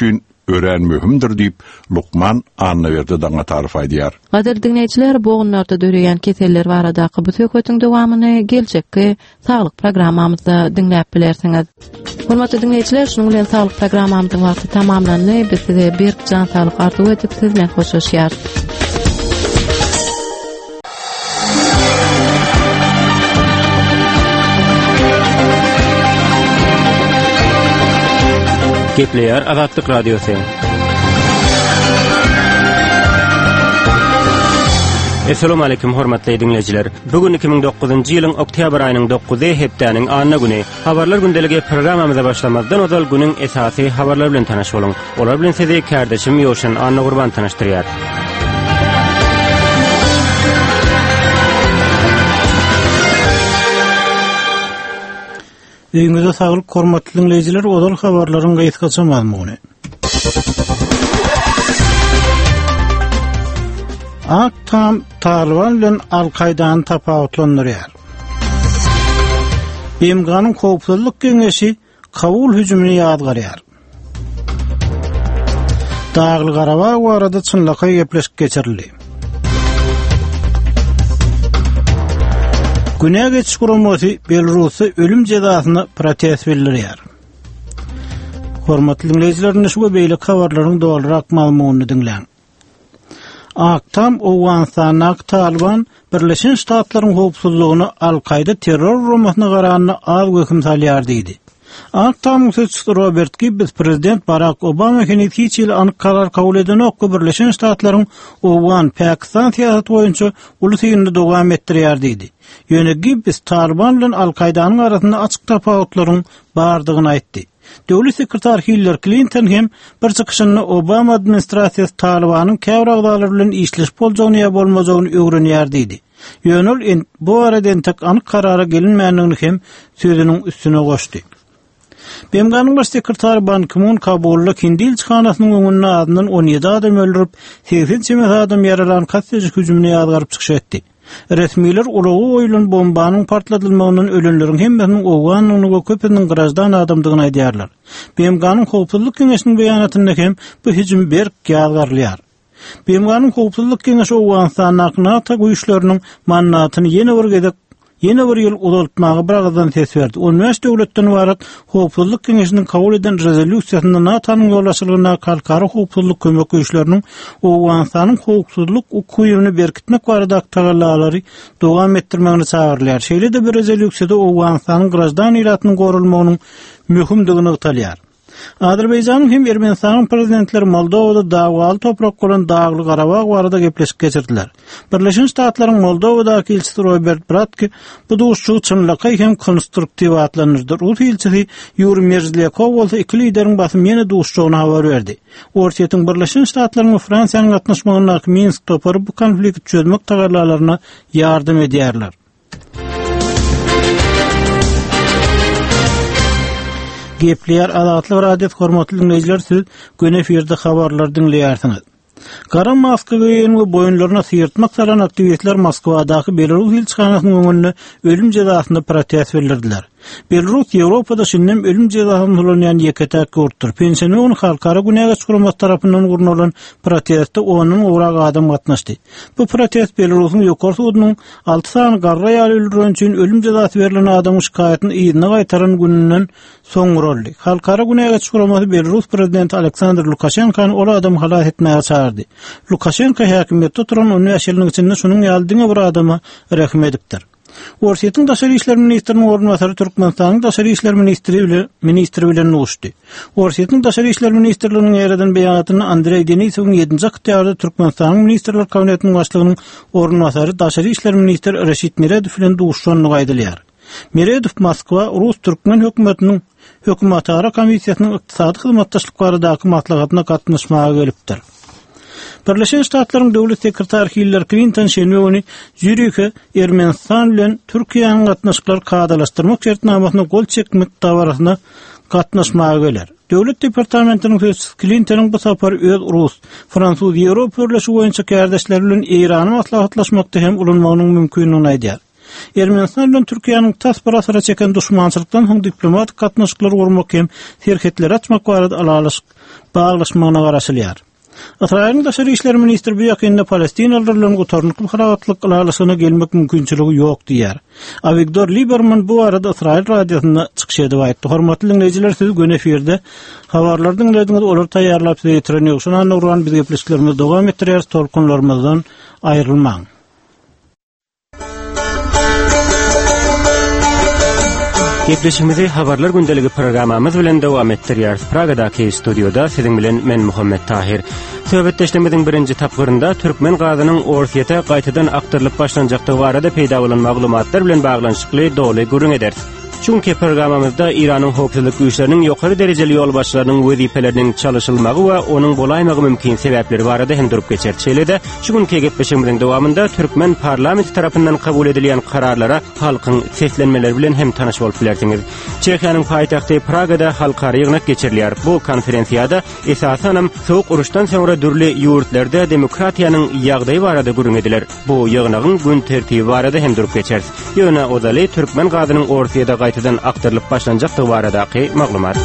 ören mühümdir diýip Lukman Annaberdi daňa tarif aýdýar. Gader dinleýijiler, bu günlerde döreýän keseller barada bu söhbetiň dowamyny geljekki saglyk programmamyzda dinläp bilersiňiz. Hormatly dinleýijiler, şunuň bilen saglyk programmamyzyň wagty tamamlandy. Biz size bir can saglyk arzuw edip siz bilen hoşlaşýar. Gepleýär Azatlyk Radiosu. Assalamu alaykum hormatly dinleýijiler. Bugün 2009-njy ýylyň oktýabr aýynyň 9-y hepdeniň anyna güni. Habarlar gündeligi programmamyza başlamazdan öňe günüň esasy habarlar bilen tanaş boluň. Olar bilen sizi kardeşim Ýoşan Anna Gurban tanışdyrýar. Öňüňizde saglyk hormatly dinleýijiler, odal habarlaryň gaýtgaça mazmuny. Aktam Taliban bilen Al-Qaydany tapawutlandyrýar. Bemganyň Howpsuzlyk Geňeşi Kabul hüjümini ýadgarýar. Dagly Garabag barada çynlyky gepleşik geçirildi. Günä geçiş guramasy Belarusy ölüm jazasyny protest bildirýär. Hormatly dinleýijiler, şu beýle habarlaryň dolarak mazmunyny dinleň. Aktam Owganistanyň Taliban Birleşen Ştatlaryň howpsuzlygyny Al-Qaida terror uramasyna garanyny az hökm salýar diýdi. Aktam sözçüsü Robert Gibbs prezident Barack Obama hiç ýyl anyk karar kabul edenok Birleşen Ştatlaryň Owgan Pakistan siýasaty boýunça ulus ýygyny dowam etdirýär diýdi. Ýöne Gibbs Taliban bilen Al-Qaidanyň arasynda açyk tapawutlaryň bardygyny aýtdy. Döwlet sekretary Hillary Clinton hem bir çykyşyny Obama administrasiýasy Talibanyň käbir agdalary bilen işleş boljagyny ýa bolmajagyny öwrenýär diýdi. Ýönül bu aradan tek anyk karara gelinmänligini hem sözüniň üstüne goşdy. Bemganyň baş sekretary Ban Ki-moon Kabulda Hindi elçixanasynyň öňünde adynyň 17 adam öldürip 80 adam yaralan kaçyjy hüjümini ýadgaryp çykşatdy. Resmiler ulagy oýulan bombanyň partladylmagynyň ölenleriň hemmesiniň Owganyň köpüniň garaşdan adamdygyny aýdýarlar. Bemganyň Howpsuzlyk Geňeşiniň beýanatynda hem bu hüjüm berk ýadgarlýar. Bemganyň Howpsuzlyk Geňeşi Owganistanyň NATO güýçleriniň mannatyny ýene bir ýyl uzatmagy biragdan ses berdi. 15 döwletden barat Howpsuzlyk Geňeşiniň kabul eden rezolýusiýasynda NATO'nyň ýollaşylygyna kalkary howpsuzlyk kömek güýçleriniň Owganistanyň howpsuzlyk ukybyny berkitmek barada tagalary dowam etdirmegini çagyrýar. Şeýle-de bir rezolýusiýada Owganistanyň garaşdan ýylatynyň gorulmagynyň möhümdigini ýytalýar. Azerbaýjanyň hem Ermenistanyň prezidentleri Moldowada dagwaly toprak bolan Dagly Garabag barada gepleşik geçirdiler. Birleşen Ştatlaryň Moldowadaky elçisi Robert Bratki bu duşçu çynlyky hem konstruktiw atlanyrdyr. O elçisi Yuri Merzlekov bolsa iki lideriň basym ýene duşçugyna habar berdi. Ortaýyň Birleşen Ştatlaryň Fransiýanyň gatnaşmagyna Minsk topary bu konflikti çözmek tagarlaryna ýardym edýärler. Gepleýär Azatlyk Radiosu hormatly dinleýijiler, siz güne efirde habarlar dinleýärsiňiz. Kara maska giyen we boyunlaryna syrtmak salan aktivistler Moskwadaky Belarus elçixanasynyň öňünde ölüm jazasyny protest bildirdiler. Belarus Ýewropada şinnem ölüm jazasyny ulanýan ýeketäk gurtdur. Pensioniýon halkara günäge çykurmasy tarapyndan gurnulan protestde onuň owrak adam gatnaşdy. Bu protest Belarusyň ýokary sudynyň 6 sany garra ýaly öldürgen üçin ölüm jazasy berilen adamyň şikaýatyny ýygyna gaýtaran gününden soň uruldy. Halkara günäge çykurmasy Belarus prezidenti Aleksandr Lukashenkany ol adam halat etmäge çağırdy. Lukashenko häkimetde oturan ony ýaşalynyň içinde şunyň ýaldyňa bir adama rahim edipdir. Ortaýyň daşary işler ministriniň ornwasary Türkmenistanyň daşary işler ministri bilen uguşdy. Ortaýyň daşary işler ministrliginiň ýerden beýanatyny Andrey Denisowyň 7-nji yktyýarda Türkmenistanyň ministrler kabinetiniň başlygynyň ornwasary daşary işler ministri Reşit Meredow bilen uguşanyny gaýdylýar. Meredow Moskwa Rus-Türkmen hökümetiniň hökümatara komissiýasynyň ykdysady hyzmatdaşlyk baradaky maslahatyna gatnaşmaga gelipdir. Birleşen Ştatlaryň döwlet sekretary Hillary Clinton şeýle Zürih'e Ermenistan bilen Türkiýanyň gatnaşyklary kadalaşdyrmak şertnamasyna gol çekmek dawrasyna gatnaşmaga geler. Döwlet departamentiniň sözçüsü Clinton'yň bu sapary öz Rus, Fransuz, Ýewropa birleşigi boýunça kardeşleri bilen Irany maslahatlaşmakda hem ulanmagynyň mümkinligini aýdýar. Ermenistan bilen Türkiýanyň tasbarasyra çeken düşmançylykdan soň diplomatik gatnaşyklar gurmak hem şirketler açmak barada bağlaşmagyna garaşylýar. Israýlyň Daşary işler ministri bu ýakynda Palestinalylarlaryň gotornykly haragatlyk alalysyna gelmek mümkinçiligi ýok diýär. Avigdor Lieberman bu arada Israýl radiosyna çykyş edip aýtdy. Hormatly dinleýijiler, siz gün efirde habarlardan dinlediňiz, olar taýýarlap ýetiren ýok. Şondan urgan biz gepleşiklerimizi dowam etdirýäris, tolkunlarymyzdan aýrylmaň. Gepleşimizi habarlar gündeligi programamız bilen dowam etdirýär. Pragadaky studioda siziň bilen men Muhammed Tahir. Söhbetleşmemiziň birinji tapgyrynda türkmen gazynyň orsiýete gaýtadan aktyrylyp başlanjakdygy barada peýda bolan maglumatlar bilen baglanyşykly doly görüň eder. Çünki programamızda İran'ın howpsuzlyk güýçleriniň ýokary derejeli ýol başçylarynyň wezipeleriniň çalyşylmagy we onuň bolaýmagy mümkin sebäpleri barada hem durup geçerçelede. Şu günki gepleşmemiziň dowamında türkmen parlamenti tarapyndan kabul edilýän kararlara halkyň seslenmeleri bilen hem tanyş bolup bilersiňiz. Çekiýanyň paýtagty Pragada halkara ýygnak geçirilýär. Bu konferensiýada esasen soğuk uruşdan sonra dürli ýurtlarda demokratiýanyň ýagdaýy barada görüň ediler. Bu ýygnagyň gün tertibi barada hem durup geçer. Ýöne odaly türkmen gazynyň orsiýede gaýtadan aktyrylyp başlanjakdygy baradaky maglumat.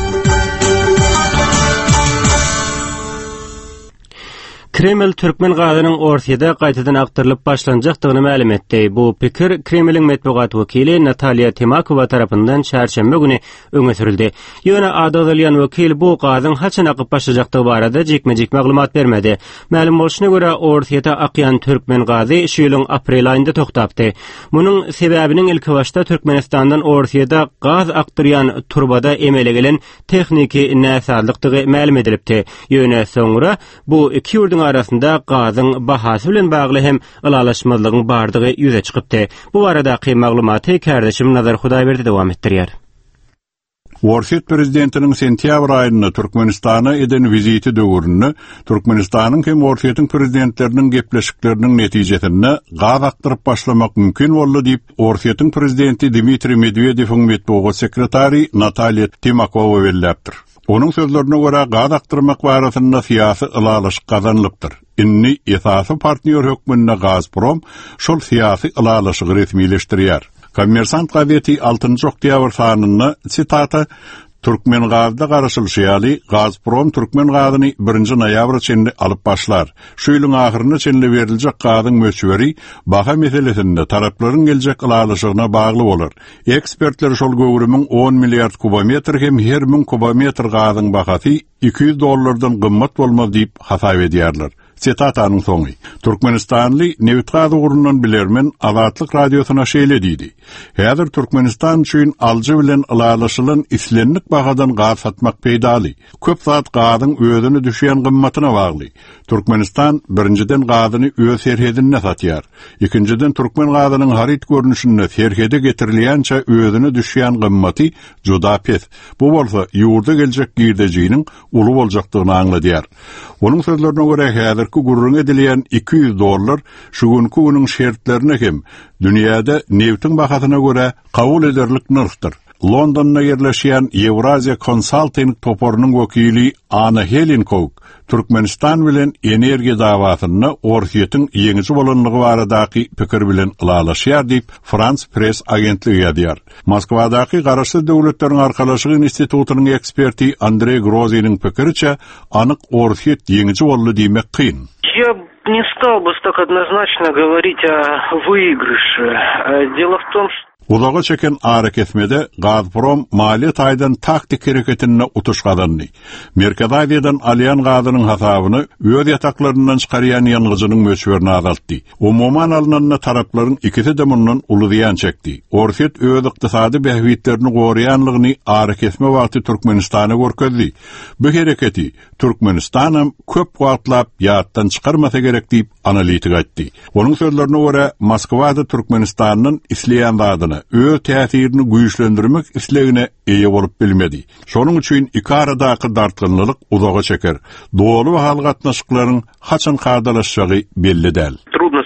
Kreml türkmen gazynyň orsiýede gaýtadan aktyrylyp başlanjakdygyny ma'lum etdi. Bu pikir Kremliň medeniýet wekili Nataliya Timakova tarapyndan çarşembe güni öňe sürildi. Ýöne adadalyan wekil bu gazyň haçan akyp başlajakdygy barada jekmejek maglumat bermedi. Ma'lum bolşyna görä orsiýete akýan türkmen gazy şu ýylyň aprel aýynda tokdapdy. Munyň sebäbiniň ilki başda Türkmenistandan orsiýede gaz aktyrýan turbada emele gelen techniki näsarlykdygy ma'lum edilipdi. Ýöne soňra bu iki ýurdun arasında gazyň bahasy bilen bagly hem alalaşmazlygyň bardygy ýüze çykypdy. Bu baradaky maglumaty kardeşim Nazar Hudaýberdi dowam etdirýär. Orsiýet prezidentiniň sentýabr aýynda Türkmenistana eden viziti döwründe Türkmenistanyň hem Orsiýetiň prezidentleriniň gepleşikleriniň netijesinde gaz aktyryp başlamak mümkin boldy diýip Orsiýetiň prezidenti Dmitri Medvedewiň medeniýet sekretary Nataliya Timakova belläpdir. Onun sözlerine göre gaz aktırmak barasında siyasi ılalaşık kazanılıptır. Inni esası partner hükmünde Gazprom şol siyasi ılalaşık resmileştirýär. Kommersant gazeti 6. oktyabr sanynda sitata Türkmen gazda garaşylşýaly Gazprom Türkmen gazyny 1 noýabr içinde alyp başlar. Şu ýylyň ahyryna çenli beriljek gazyň möçberi baha meselesinde taraplaryň geljek ılalaşygyna bagly bolar. Ekspertler şol göwrümiň 10 milliard kubometr hem her 1000 kubometr gazyň bahasy $200 gymmat bolmaz diýip hasap edýärler. Sitataның soňy. Türkmenistanly Newtgaz urundan bilermen Azatlyk radiosuna şeýle diýdi. Häzir Türkmenistan üçin aljy bilen ılalaşylan islenlik bahadan gaz satmak peýdaly. Köp zat gazyň özüne düşýän gymmatyna bagly. Türkmenistan birinciden gazyny öz serhedine satýar. Ikinciden Türkmen gazynyň harit görnüşinde serhede getirilýänçe özüne düşýän gymmaty juda pes. Bu bolsa ýurda geljek girdejiginiň uly boljakdygyny aňladýar. Onuň sözlerine görä häzir gurrun edilýän $200 şu günkü günüň şertlerine hem dünýäde neftin bahasyna görä kabul ederlik narxdyr. Londonda yerleşýän Eurasia Consulting toporunyň wekili Anna Helenkov Türkmenistan bilen energiýa dawatyny Orsiýetiň ýeňiji bolanlygy baradaky pikir bilen ılalaşýar diýip Frans Press agentligi ýazýar. Moskwadaky garaşly döwletleriň arkalaşygy institutynyň eksperti Andrey Grozinin pikiriçe anyk Orsiýet ýeňiji boldy diýmek kyn. Я не стал бы так однозначно говорить о выигрыше. Дело в том, что Uzağa çeken ara kesmede Gazprom maliýet aýdan taktik hereketine utuş gadandy. Merkez Aziýadan alýan gazynyň hasabyny öz ýataklaryndan çykarýan ýangyjynyň möçberini azaltdy. Umuman alnanda taraplaryň ikisi de mundan uly ziýan çekdi. Orsiýet öz ykdysady behwitlerini goraýanlygyny ara kesme wagty Türkmenistana görkezdi. Bu hereketi Türkmenistan köp wagtlap ýatdan çykarmasa gerek diýip analitik aýtdy. Onuň sözlerine görä Moskwada Türkmenistanyň isleýän zadyny öz täsirini güýçlendirmek islegine eýe bolup bilmedi. Şonuň üçin iki aradaky dartgynlyk uzağa çeker. Dolu we hal gatnaşyklaryň haçan gardalaşjagy belli däl. Трудно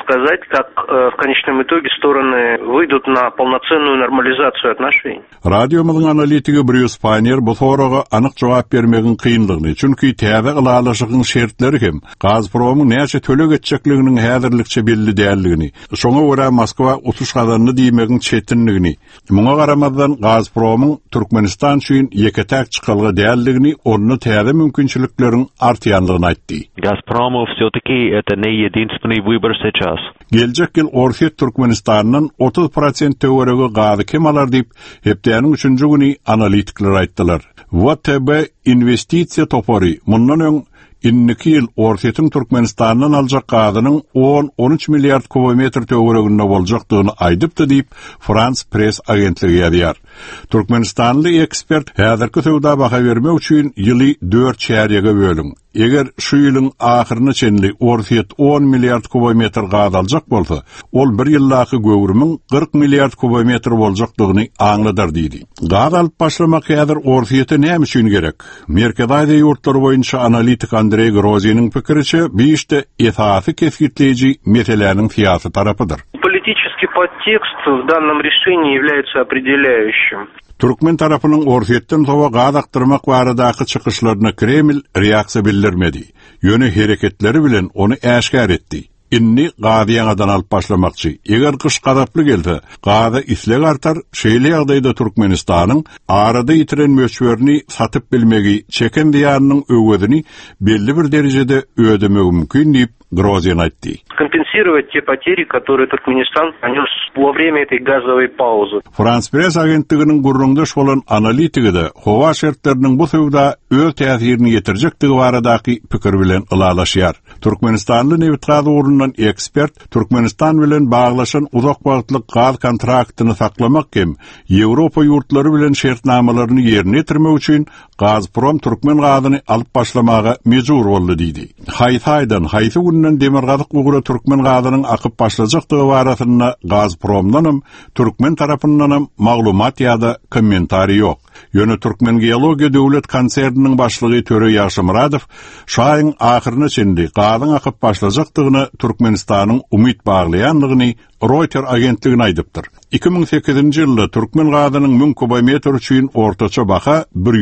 сказать, как в конечном итоге стороны выйдут на полноценную нормализацию отношений. Radiomyň analitigi Bruce Pioneer bu soraga anyk jogap bermegin kynlygyny, çünki täze ýylalaşygyň şertleri hem Gazpromyň näçe töle geçjekliginiň häzirlikçe belli däldigini, şoňa görä Moskwa utuş gazanyny diýmegin çetinligini, muňa garamazdan Gazpromyň Türkmenistan üçin ýeketäk çykalgy däldigini, onu täze mümkinçilikleriň artýanlygyny aýtdy. Газпрому всё-таки это не единственный выбор сейчас. Gelecek yıl Orta Türkmenistan'dan 30% töwerege gazy kim alar diýip hepdäniň 3-nji güni analitikler aýtdylar. WTB investisiýa topary mundan öň inniki yıl Orta Türkmenistan'dan aljak gazynyň 10-13 milliard kubometr töwereginde boljakdygyny aýdypdy diýip Frans Press agentligi ýazýar. Türkmenistanly ekspert häzirki söwda baha bermek üçin ýyly 4 çäriýege bölüň. Eger şu ýylyň ahyryna çenli Orta 10 milliard kubometr gaz aljak bolsa, ol bir ýyllaky göwürmiň 40 milliard kubometr boljakdygyny aňladar diýdi. Gaz alyp başlamak häzir Orta näme üçin gerek? Merkez Aýda ýurtlary boýunça analitik Andrey Groziynyň pikiriçe, bu işde esasy kesgitleýiji meseleleriň fiýasy tarapydyr. Политический подтекст в данном решении является определяющим. Türkmen tarapynyň Ortadan sowa gaz aktyrmak baradaky çykyşlaryna Kreml reaksiýa bildirmedi. Ýöne hereketleri bilen onu äşkär etdi. Inni gaziýanadan alyp başlamakçy. Eger kış gadaply gelse, gaza isleg artar. Şeýle ýagdaýda Türkmenistanyň arada ýitiren möçberini satyp bilmegi, çeken diýanynyň öwedini belli bir derejede ödemegi mümkin diýip Grozin aýtdy. Компенсировать те потери, которые Туркменистан понес во время этой газовой паузы. Frans Press agentliginiň gurrundaş bolan analitigi de howa şertleriniň bu sowda öz täsirini ýetirjekdigi baradaky pikir bilen ılalaşýar. Türkmenistanly Newtgaz urundan ekspert Türkmenistan bilen baglaşan uzak wagtlyk gaz kontraktyny saklamak hem Ýewropa ýurtlary bilen şertnamalaryny ýerine ýetirmek üçin Gazprom Türkmen gazyny alyp başlamaga mejbur boldy diýdi. Haýtaýdan haýsy günden demirgazyk ugura Türkmen gazynyň akyp başlajakdygy barasyna Gazpromdan hem Türkmen tarapyndan hem maglumat ýa-da kommentari ýok. Ýöne Türkmen Geologiýa döwlet konserniniň başlygy Töre Ýaşymradow şaýyň ahyryna çenli gazyň akyp başlajakdygyny Türkmenistanyň umyt baglaýanlygyny Reuters agentligine aýdypdyr. 2008-nji ýylda Türkmen gazynyň 1000 kubometr üçin ortaça baha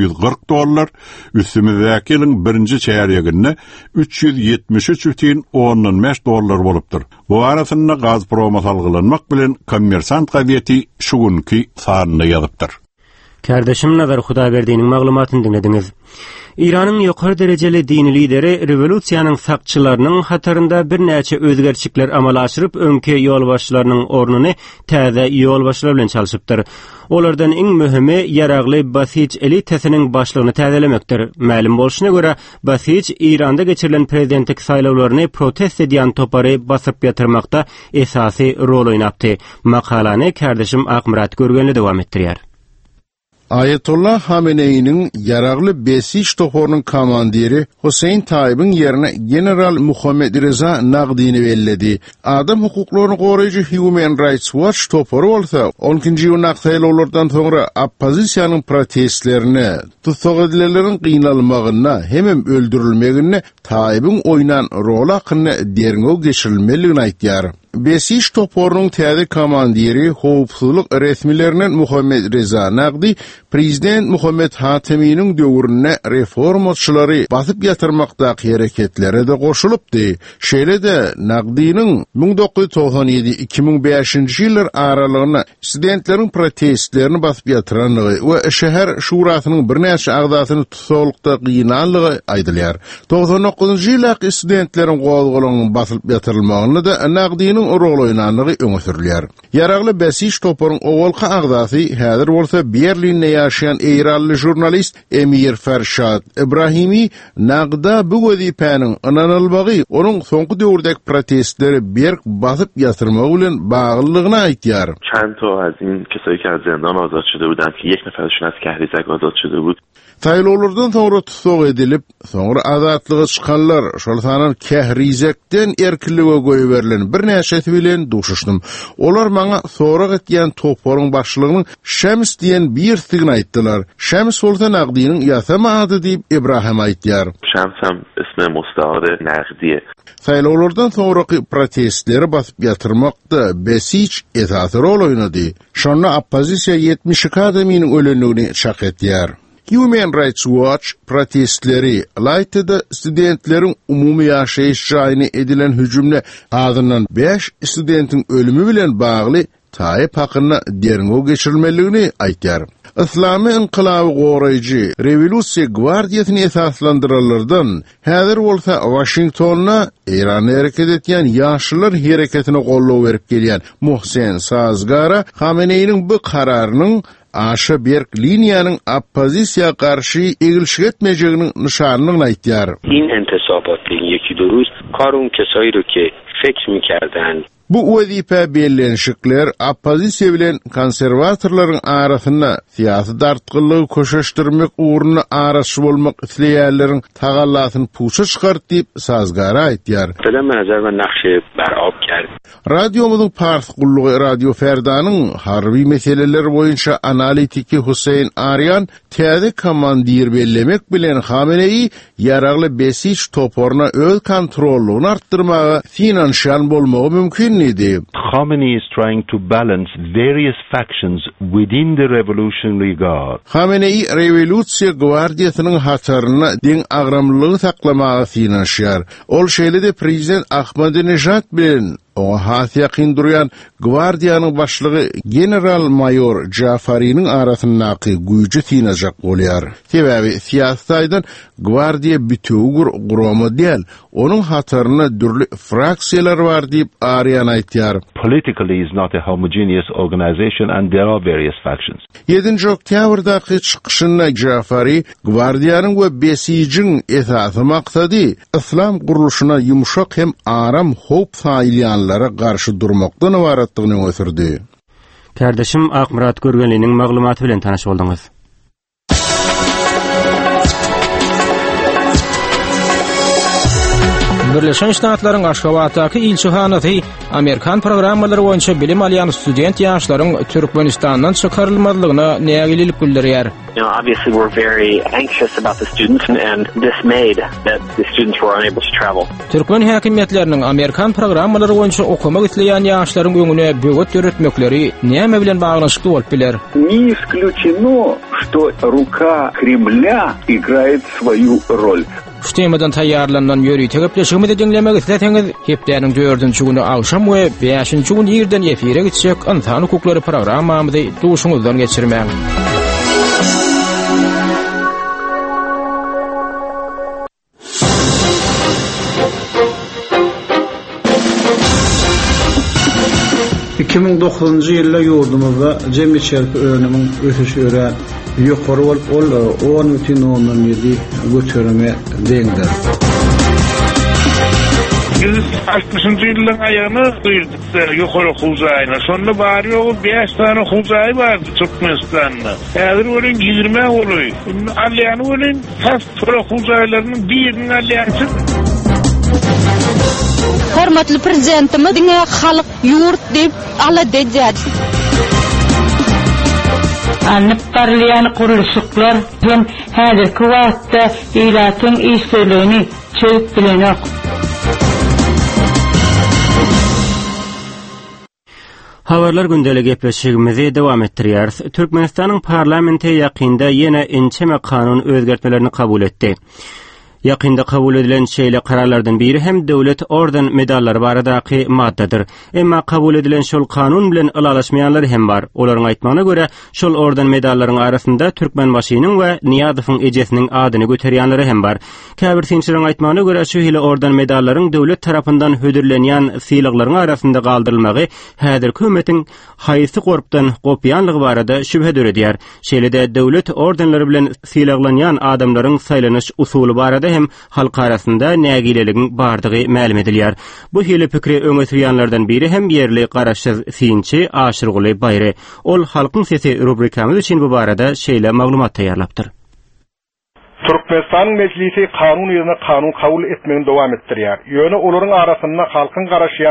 $140, üstümizdäki ýylyň birinji çäriýeginde $373,5 bolupdyr. Bu arasynda Gazproma salgylanmak bilen Kommersant gaziýeti şu günki sanyny ýazypdyr. Kardeşim Nazar Hudaberdiýiniň maglumatyny dinlediňiz. İran'ın ýokary derejeli dini lideri revolüsiýanyň sakçylarynyň hatarynda bir näçe özgerçikler amala aşyryp öňki ýolbaşçylarynyň ornuny täze ýolbaşçylar bilen çalyşypdyr. Olardan iň möhimi ýaragly Basij elitesiniň başlygyny täzelemekdir. Ma'lum bolşyna görä Basij İranda geçirilen prezidentlik saýlawlaryny protest edýän topary basyp ýatyrmakda esasy rol oýnapdy. Makalany kardeşim Akmurat görgenli dowam etdirýär. Ayetullah Hameneýiň yaragly Besiş toporunyň komandiri Hüseyin Taýybyň ýerine general Muhammed Reza Nagdyny belledi. Adam hukuklaryny goraýjy Human Rights Watch toporu bolsa, 12-nji ýylyň saýlawlardan soňra oppozisiýanyň protestlerini, tutsak edileleriň gynalmagyna hemem öldürilmegine Taýybyň oýnan rol hakyny derňew geçirilmeligini aýtýar. Besiş toporunyň täze komandiri howpsuzlyk resmileriniň Muhammed Reza Nagdy Prezident Muhammed Hatimiýiň döwrüne reformaçylary basyp ýatyrmakdaky hereketlere de goşulypdy. Şeýle de Nagdynyň 1997-2005-nji ýyllar aralygyna studentleriň protestlerini basyp ýatyranlygy we şäher şurasynyň bir näçe agdasyny tutsaklykda gynanlygy aýdylýar. 99-njy ýylaky studentleriň gowgalarynyň basyp ýatyrylmagyny da Nagdynyň rol oýnanlygy öňe sürilýär. Yaragly Besiş toporunyň owalky agdasy häzir bolsa Berlinde ýaşaýan Eýranly jurnalist Emir Ferşad Ibrahimi Nagda bu wezipanyň ananylmagy onuň soňky döwürdäki protestleri berk basyp ýatyrmagy bilen baglylygyny aýtýar. Çend ta az in kesaý ki az zindan azad şudy budan ki ýek neferşin az kährizek azad şudy bud. Saýlawlardan soňra tutsak edilip, soňra azatlyga çykanlar şol sanyň kährizekden erkinlige goýy berilen bir näçe başety bilen duşuşdum. Olar maňa sorak etýän toporun başlygynyň Şems diýen bir tigini aýtdylar. Şems bolsa Nagdynyň ýasama ady diýip Ibrahim aýtýar. Şemsem ismi Mustafy Nagdy. Saýlawlardan soňraky protestleri basyp ýatyrmakda Besiç esasy rol oýnady. Şonda oppozisiýa 72 adamyň ölenligini çak etýär. Human Rights Watch protestleri Laytyda studentleriň umumy ýaşaýyş jaýyna edilen hüjümle adynyň 5 studentin ölümi bilen bagly taýyp hakyna derňo geçirilmeligini aýtýar. İslami inqilaby goraýjy Revolüsiýa gwardiýasyny esaslandyranlardan häzir bolsa Washingtonna Iran hereket etýän ýaşlylar hereketine gollaw berip gelýän Mohsen Sazgara Hameneýniň bu kararynyň aşa berk liniýanyň oppozisiýa garşy egilşik etmejeginiň nişanyny aýtýar. این انتصابات یکی دو روز کار اون کسایی رو که فکر می‌کردن Bu wezipe bellenşikler oppozisiýa bilen konserwatorlaryň arasyna syýasy dartgylygy köşeşdirmek uğruna araşy bolmak isleýärleriň tagallasyny puça çykart diýip Sazgara aýtýar. فعلا به نظر من نقش برآب کرد. Radiomyzyň Pars gullugy Radio Ferdanyň harby meseleler boýunça analitiki Huseyn Aryan täze komandir bellemek bilen Hameneýi ýaragly Besiç toporuna öz kontrollugyny artdyrmaga finansial bolmagy mümkin idi. Khamenei is trying to balance various factions within the Revolutionary Guard. Hameneýi Revolüsiýa gwardiýasynyň hasaryna deň agramlygy saklamagy finansiýar. Ol şeýle de prezident Ahmadinejad bilen o hasya kinduryan gwardiýanyň başlygy general mayor Jafariň arasyndaki güýjü tinajak bolýar. Sebäbi siýasatdan gwardiýa bütügur gurama diýil, onuň hasaryna dürli fraksiýalar bar diýip Aryan aýtýar. Politically is not a homogeneous organization and there are various factions. 7 oktýabrdaky çykyşynda Jafari gwardiýanyň we Besiçiň esasy maksady islam guruluşyna yumşak hem aram hop saýlýanlara garşy durmakdan ibaratlygyny ösürdi. Kardeşim Akmurat Görgenliňiň maglumaty bilen tanaş boldyňyz. Birleşen Ştatlaryň Aşgabatdaky ilçihanaty Amerikan programmalary boýunça bilim alýan student ýaşlaryň Türkmenistandan çykarylmadygyna nägilip bildirýär. Obviously we're very anxious about the students and dismayed that the students were unable to travel. Türkmen häkimetleriniň Amerikan programmalary boýunça okumak isleýän ýaşlaryň öňüne böwet döretmekleri näme bilen baglanşykly bolup biler? Не исключено, что рука Кремля играет свою роль. Şu temadan taýýarlanan ýöri tegepleşigimizi dinlemek isteseňiz, hepdeniň 4-nji güni akşam we 5-nji gün ýerden efire geçecek insan hukuklary programmamyzy duşuňyzdan geçirmäň. Ýylda ýurdumyzda jemgyýet çerpi önümiň ösüşi ören ýokary bolup 10,7 götürme deňdir. 60-njy ýylyň aýagyny duýduk ýokary huzaýyna. Şonda bary ýogy 5 tane huzaý bardy Türkmenistanda. Häzir ölen 20 boly. Alýany ölen has huzaýlarynyň birini alýansy. Hormatly prezidentimiz diňe halyk ýurt diýip ala dejýär. Anıp barlayan kuruluşuklar hem häzirki wagtda ýylatyň işlerini çöp bilenok. Habarlar gündeli gepleşigimizi dowam etdirýäris. Türkmenistanyň parlamenti ýakynda ýene inçeme kanun özgertmelerini kabul etdi. Yakında kabul edilen şeýle kararlardan biri hem döwlet orden medallary baradaky maddadyr. Emma kabul edilen şol kanun bilen ılalaşmayanlar hem bar. Olaryň aýtmagyna görä, şol orden medallaryň arasynda Türkmenbaşynyň we Niýazowyň ejesiniň adyny göterýänleri hem bar. Käbir tinçleriň aýtmagyna görä, şu hili orden medallaryň döwlet tarapyndan hödürlenýän syýlyklaryň arasynda galdyrylmagy häzirki hökümetiň haýsy gorpdan gopýanlygy barada şübhe döredýär. Şeýle-de döwlet ordenleri bilen syýlaklanýan adamlaryň saýlanyş usuly barada hem halk arasında nägileligiň bardygy ma'lum edilýär. Bu hili pikri öňe sürýänlerden biri hem yerli garaşsyz synçy Aşyrguly Bayry. Ol halkyň sesi rubrikamyz üçin bu barada şeýle maglumat taýýarlapdyr. Türkmenistan meclisi kanun ýerine kanun kabul etmegini dowam etdirýär. Ýöne olaryň arasynda halkyň garaşýan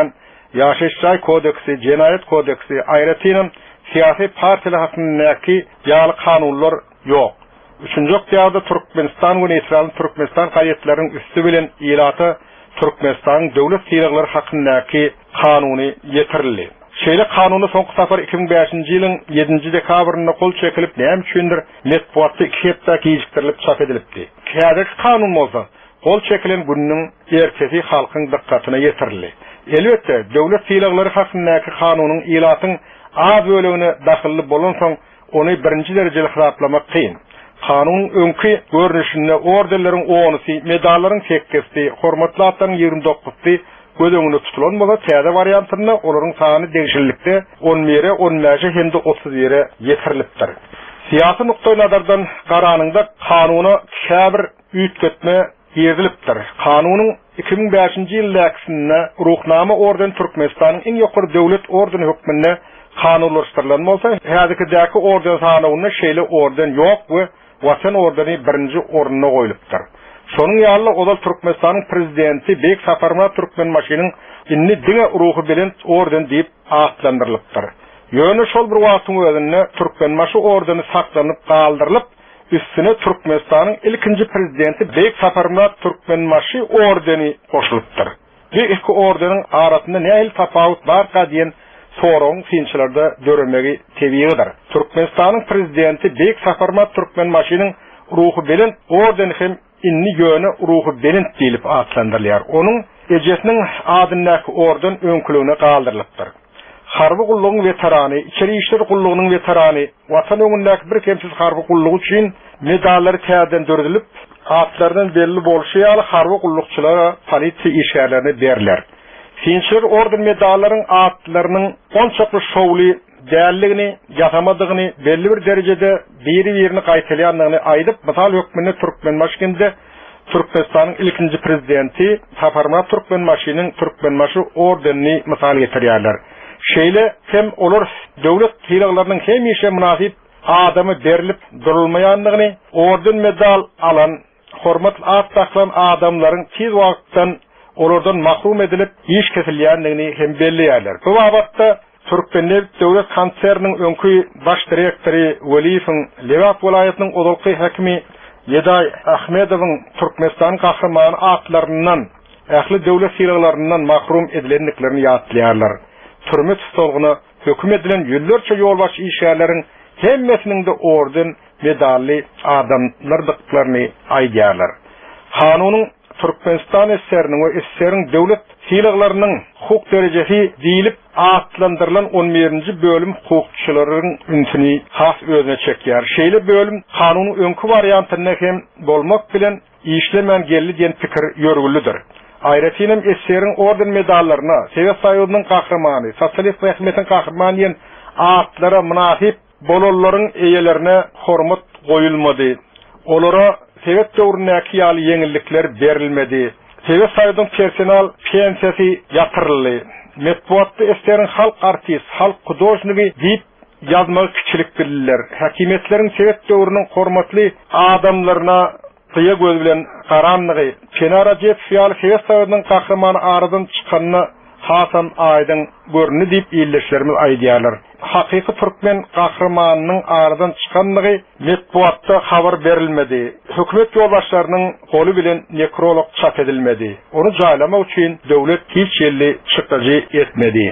Yaşaş kodeksi, Cinayet kodeksi, ayrıca siyasi partiler hakkındaki yağlı kanunlar yok. Üçüncü oktiyada Türkmenistan ve neytral Türkmenistan kayıtlarının üstü bilen ilatı Türkmenistan'ın devlet silahları hakkındaki kanunu yetirildi. Şeýle kanuny soňky safar 2005 ýylyň 7 dekabrynda kol çekilip näme üçindir metbuatda 2 hepde gejiktirilip çap edilipdi. Häzir kanun bolsa kol çekilen günüň ertesi halkyň dikkatyna ýetirildi. Elbetde döwlet silahları hakkyndaky kanunyň ilatyň az bölügine dahilli bolan soň ony birinji derejeli hesaplamak kyn. Kanun öňkü görnüşinde orderleriň 10-sy, medallaryň 8-si, hormatly atlaryň 29-sy gözüňde tutulan bola täze variantyna olaryň sany degişillikde 10 15 hem de 30 ýere ýetirilipdir. Siyasi nukta nazardan garanyňda kanuny şäbir üýtgetme ýerilipdir. Kanunyň 2005-nji ýyldakynda ruhnama orden Türkmenistanyň iň ýokary döwlet ordeni hökmünde kanunlaşdyrylan bolsa, häzirki orden sanawyna şeýle orden ýok we Watan ordeni birinji ornuna goýulypdyr. Şonuň ýaly odal Türkmenistanyň prezidenti Bek Saparmat Türkmenmaşynyň inni diňe ruhy bilen orden diýip atlandyrylypdyr. Ýöne şol bir wagtyň özünde Türkmenmaşy ordeni saklanyp galdyrylyp, üstüne Türkmenistanyň ilkinji prezidenti Bek Saparmat Türkmenmaşy ordeni goşulypdyr. Bu iki ordeniň arasynda nähil tapawut barka diýen soraň finçilerde görmegi tebiýidir. Türkmenistanyň prezidenti Bek Saparmat Türkmenmaşynyň ruhy bilen orden hem inni ýöne ruhy bilen diýilip atlandyrylýar. Onuň ejesiniň adyndaky orden öňkülügine galdyrylypdyr. Harby gullugyň weterany, içeri işler gullugynyň weterany, watan öňündaky bir kemsiz harby gullugy üçin medallary täzeden döredilip, atlardan belli bolşy ýaly harby gullukçylara polisiýa işgärlerini berler. Finçler orden medallaryň atlarynyň onçakly şowly dälligini, ýatamadygyny, belli bir derejede biri-birini gaýtalýanlygyny aýdyp, mysal hökmünde Türkmenmaşynda Türkmenistanyň ilkinji prezidenti Saparmat Türkmenmaşynyň Türkmenmaşy ordenini mysal getirýärler. Şeýle hem olar döwlet hilaglarynyň hemişe münasip adamy berilip durulmaýanlygyny, orden medal alan, hormatly at taklan adamlaryň tiz wagtdan olardan mahrum edilip iş kesilýänligini hem belliýärler. Bu wagtda Türkmenler döwlet konserniň öňkü baş direktori Welifin Lewat welaýatynyň odalky hakimi Yeday Ahmedowyň Türkmenistan gahrymany atlaryndan, ähli döwlet silahlaryndan mahrum edilenliklerini ýatlaýarlar. Türme tutulgyny hökm edilen ýyllarça ýolbaşy işgärleriň hemmesiniň de orden, medalli adamlardyklaryny aýdýarlar. Kanunyň Türkmenistan eseriniň we eseriň döwlet silahlarının hukuk derecesi diýilip atlandyrylan 11-nji bölüm hukukçylaryň ünsini has özüne çekýär. Şeýle bölüm kanunyň öňkü variantyna hem bolmak bilen işlemen geldi diýen pikir ýörgülidir. Aýratynam eseriň orden medallaryna, Sowet Soýuzynyň gahrymany, Sosialist Rehmetiň gahrymany diýen atlara münasip bolalaryň eýelerine hormat goýulmady. Olara Sowet döwründäki ýaly ýeňillikler berilmedi. Sowet Soýuzynyň personal pensiýasy ýatyryldy. Metbuatda eseriň halk artist, halk hudojnigi diýip ýazmagy kiçilik bildiler. Hakimetleriň Sowet döwrüniň hormatly adamlaryna ýa göz bilen garanlygy, Kenarajet ýaly Sowet Soýuzynyň gahrymany aradan çykanyny Hasan Aýdyň görnü diýip ýerleşlerimiz aýdýarlar. Hakyky Türkmen gahrymanynyň aradan çykanlygy metbuatda habar berilmedi. Hökümet ýolbaşlarynyň goly bilen nekrolog çap edilmedi. Onu jaýlamak üçin döwlet hiç ýerli çykdyjy etmedi.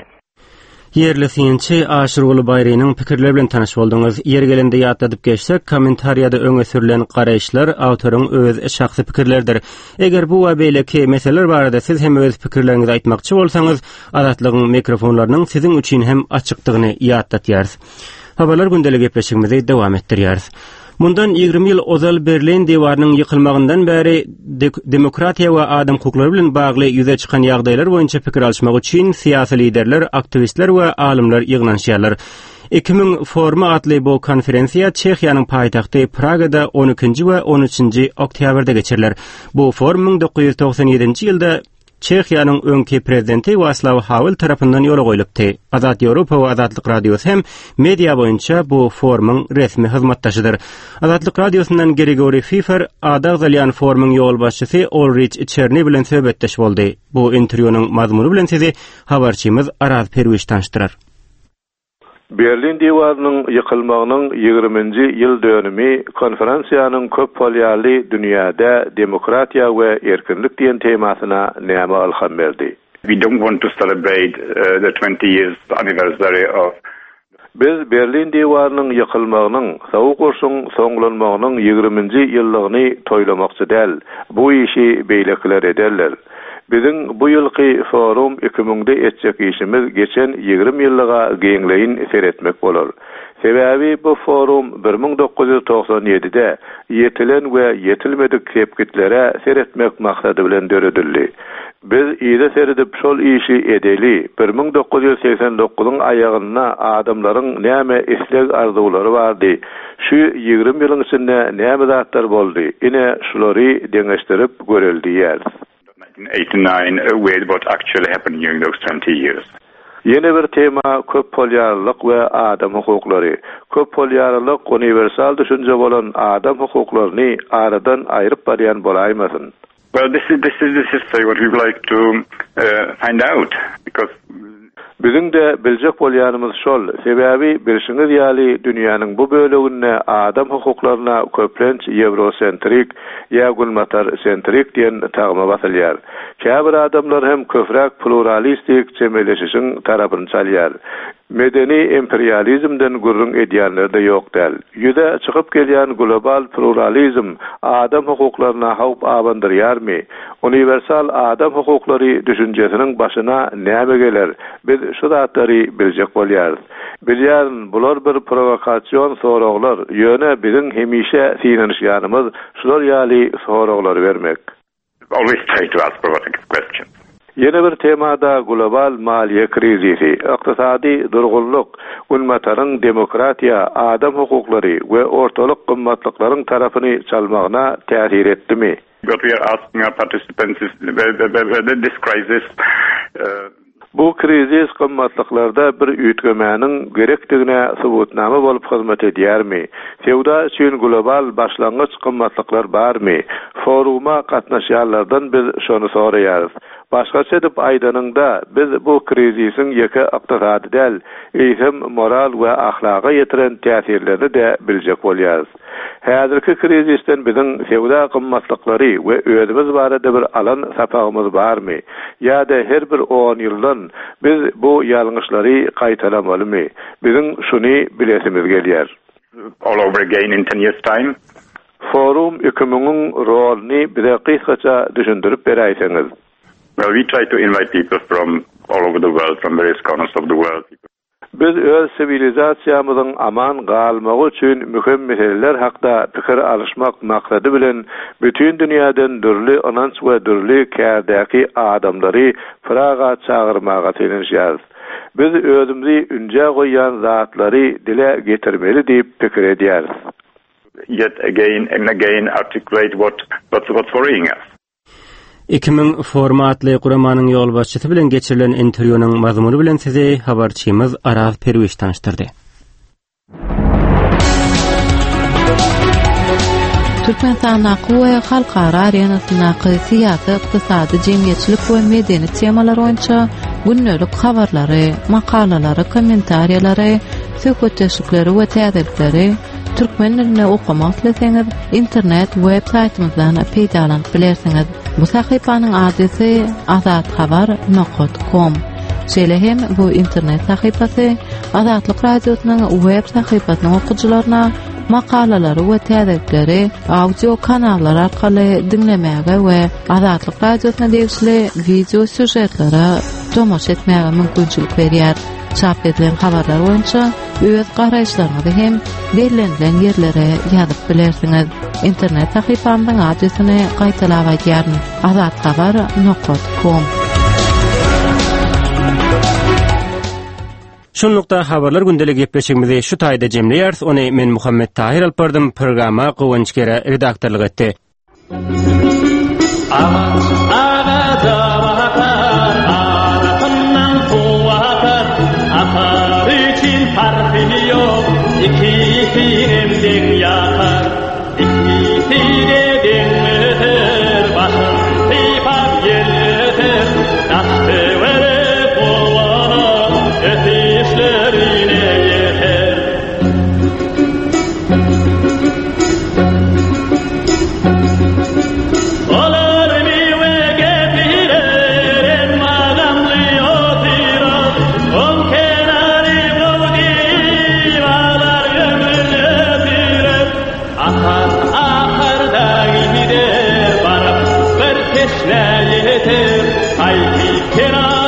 Yerli sinçi Aşyr Bayrynyň pikirleri bilen tanyş boldyňyz. Yer gelende ýatladyp geçsek, kommentariýada öňe sürülen garaýşlar awtoryň öz şahsy pikirleridir. Eger bu we beýleki meseleler barada siz hem öz pikirleriňizi aýtmakçy bolsaňyz, Adatlygyň mikrofonlarynyň siziň üçin hem açykdygyny ýatlatýarys. Habarlar gündelik gepleşigimizi dowam etdirýärys. Mundan 20 ýyl ozal Berlin diýwarynyň ýykylmagyndan bäri demokratiýa we adam hukuklary bilen bagly ýüze çykan ýagdaýlar boýunça pikir alşmak üçin siýasy liderler, aktivistler we alymlar ýygnaşýarlar. 2000 forma adly bu konferensiýa Çehiýanyň paýtagty Pragada 12-nji we 13-nji oktýabrda geçiriler. Bu forum 1997-nji ýylda Çexiýanyň öňki prezidenti Václav Havel tarapyndan ýola goýulypdy. Azat Ýewropa we Azatlyk Radiosu hem media boýunça bu forumyň resmi hyzmatdaşydyr. Azatlyk Radiosundan Gregory Fifer Adagzalyan forumyň ýol başçysy Ulrich Cherny bilen söhbetdeş boldy. Bu interwýunyň mazmuny bilen sizi habarçymyz Araz Perwiş tanıştyrar. Berlin diwarının ýykylmagynyň 20-nji ýyl dönümi konferensiýanyň köp polýarly dünýäde demokratiýa we erkinlik diýen temasyna näme alham berdi. We don't want to celebrate the 20 years anniversary of Biz Berlin diwarının ýykylmagynyň, Sowuk urşuň soňlanmagynyň 20-nji ýyllygyny toýlamakçy däl. Bu işi beýlekler ederler. Bizim bu ýylky forum 2000-de etjek işimiz geçen 20 ýyllyga geňleýin seretmek bolar. Sebäbi bu forum 1997-de ýetilen we ýetilmedik kepkitlere seretmek maksady bilen döredildi. Biz ýa-da seredip şol işi edeli 1989-yň aýagyna adamlaryň näme isleg arzulary bardy. Şu 20 ýylyň içinde näme zatlar boldy? Ine şolary deňeşdirip göreldi ýer. 1989 with what actually happened during those 20 years. Yeni bir tema köp polýarlyk we adam hukuklary. Köp polýarlyk universal düşünje bolan adam hukuklaryny aradan aýryp barýan bolaýmasyn. Well, this is what we would like to find out because bizim de biljek bolýanymyz şol. Sebäbi birşiňiz ýaly dünýäniň bu bölegine adam hukuklaryna köplenç eurosentrik ýa gulmatar sentrik diýen tagma basylýar. Käbir adamlar hem köpräk pluralistik çemeleşişiň tarapyny çalýar. Medeni emperyalizmden gurrun edýänler de ýok däl. Ýüze çykyp gelýän global pluralizm adam hukuklaryna hawp abandyrýarmy? Universal adam hukuklary düşünjesiniň başyna näme geler? Biz şu zatlary biljek bolýarys. Bilýän bular bir provokasiýon soraglar. Ýöne biziň hemişe sinirişýanymyz şular ýaly soraglar bermek. Always try to ask provocative questions. Yeni bir temada global maliye krizisi, iqtisadi durgunluk, ulmataryň demokratiýa, adam hukuklary we ortalyk gymmatlyklaryň tarapyny çalmagyna täsir etdimi? What we are asking our participants is whether this crisis bu krizis gymmatlyklarda bir üýtgemäniň gerekdigine subutnama bolup hyzmat edýärmi? Sewda üçin global başlangyç gymmatlyklar barmy? Foruma gatnaşýanlardan biz şonu soraýarys. Başgaça edip aýdanynda biz bu krizisiň ýeke iqtisady däl, hem moral we ahlaga ýetiren täsirlerini de biljek bolýarys. Häzirki krizisten biziň sewda gymmatlyklary we özümiz barada bir alan sapagymyz barmy? Ýa-da her bir 10 ýyldan biz bu ýalňyşlary gaýtaramalymy? Biziň şuny bilesimiz gelýär. All over again in 10 years time. Forum 2000-nyň roluny bize kysgaça düşündirip berýärsiňiz. Well, we try to invite people from all over the world, from various corners of the world. Biz öz sivilizasiýamyzyň aman galmagy üçin mühim meseleler hakda pikir alışmak maksady bilen bütün dünýäden dürli ananç we dürli kärdäki adamlary Praga çağırmaga teşebbüs. Biz özümizi ünje goýan zatlary dile getirmeli diýip pikir edýäris. Yet again and again articulate what's worrying us. 2000 formatly guramanyň ýol başçysy bilen geçirilen interwýunyň mazmuny bilen sizi habarçymyz Araz Perwiş tanıştyrdy. Türkmenistan we halkara arenasyna syýasy, ykdysady, jemgyýetçilik we medeni temalar boýunça günnelik habarlary, makalalary, kommentariýalary, söhbetdeşikleri we täzelikleri türkmen diline okumak dileseňiz internet web saytymyzdan peýdalanyp bilersiňiz. Bu sahypanyň adresy azatxabar.com. Şeýle hem bu internet sahypasy Azatlyk Radiosynyň web sahypasynyň okuwçylaryna makalalary we täzelikleri audio kanallar arkaly dinlemäge we Azatlyk Radiosyna degişli video süjetlere tomaş etmäge mümkinçilik berýär. Çap edilen habarlar boýunça öz garaýşlaryňyzy hem belirlenen ýerlere ýazyp bilersiňiz. İnternet sahypamyň adresini gaýtalap aýdýaryn. azatxabar.com. Şunlukda habarlar gündelik gepleşigimizi şu taýda jemleýäris. Ony men Muhammed Tahir alpardym. Programa Gowunç Gere redaktorlyk etdi. Sinemden yakar, ikisine denir, başın sıypap yeter, taştı verip olana, ötüşlerine yeter. Olar mive getirir, en magamlı otirar, on kenarı vurdi, valar ömürletirir. Ahırda gider, barıp bir teşne yeter, ay bir kenar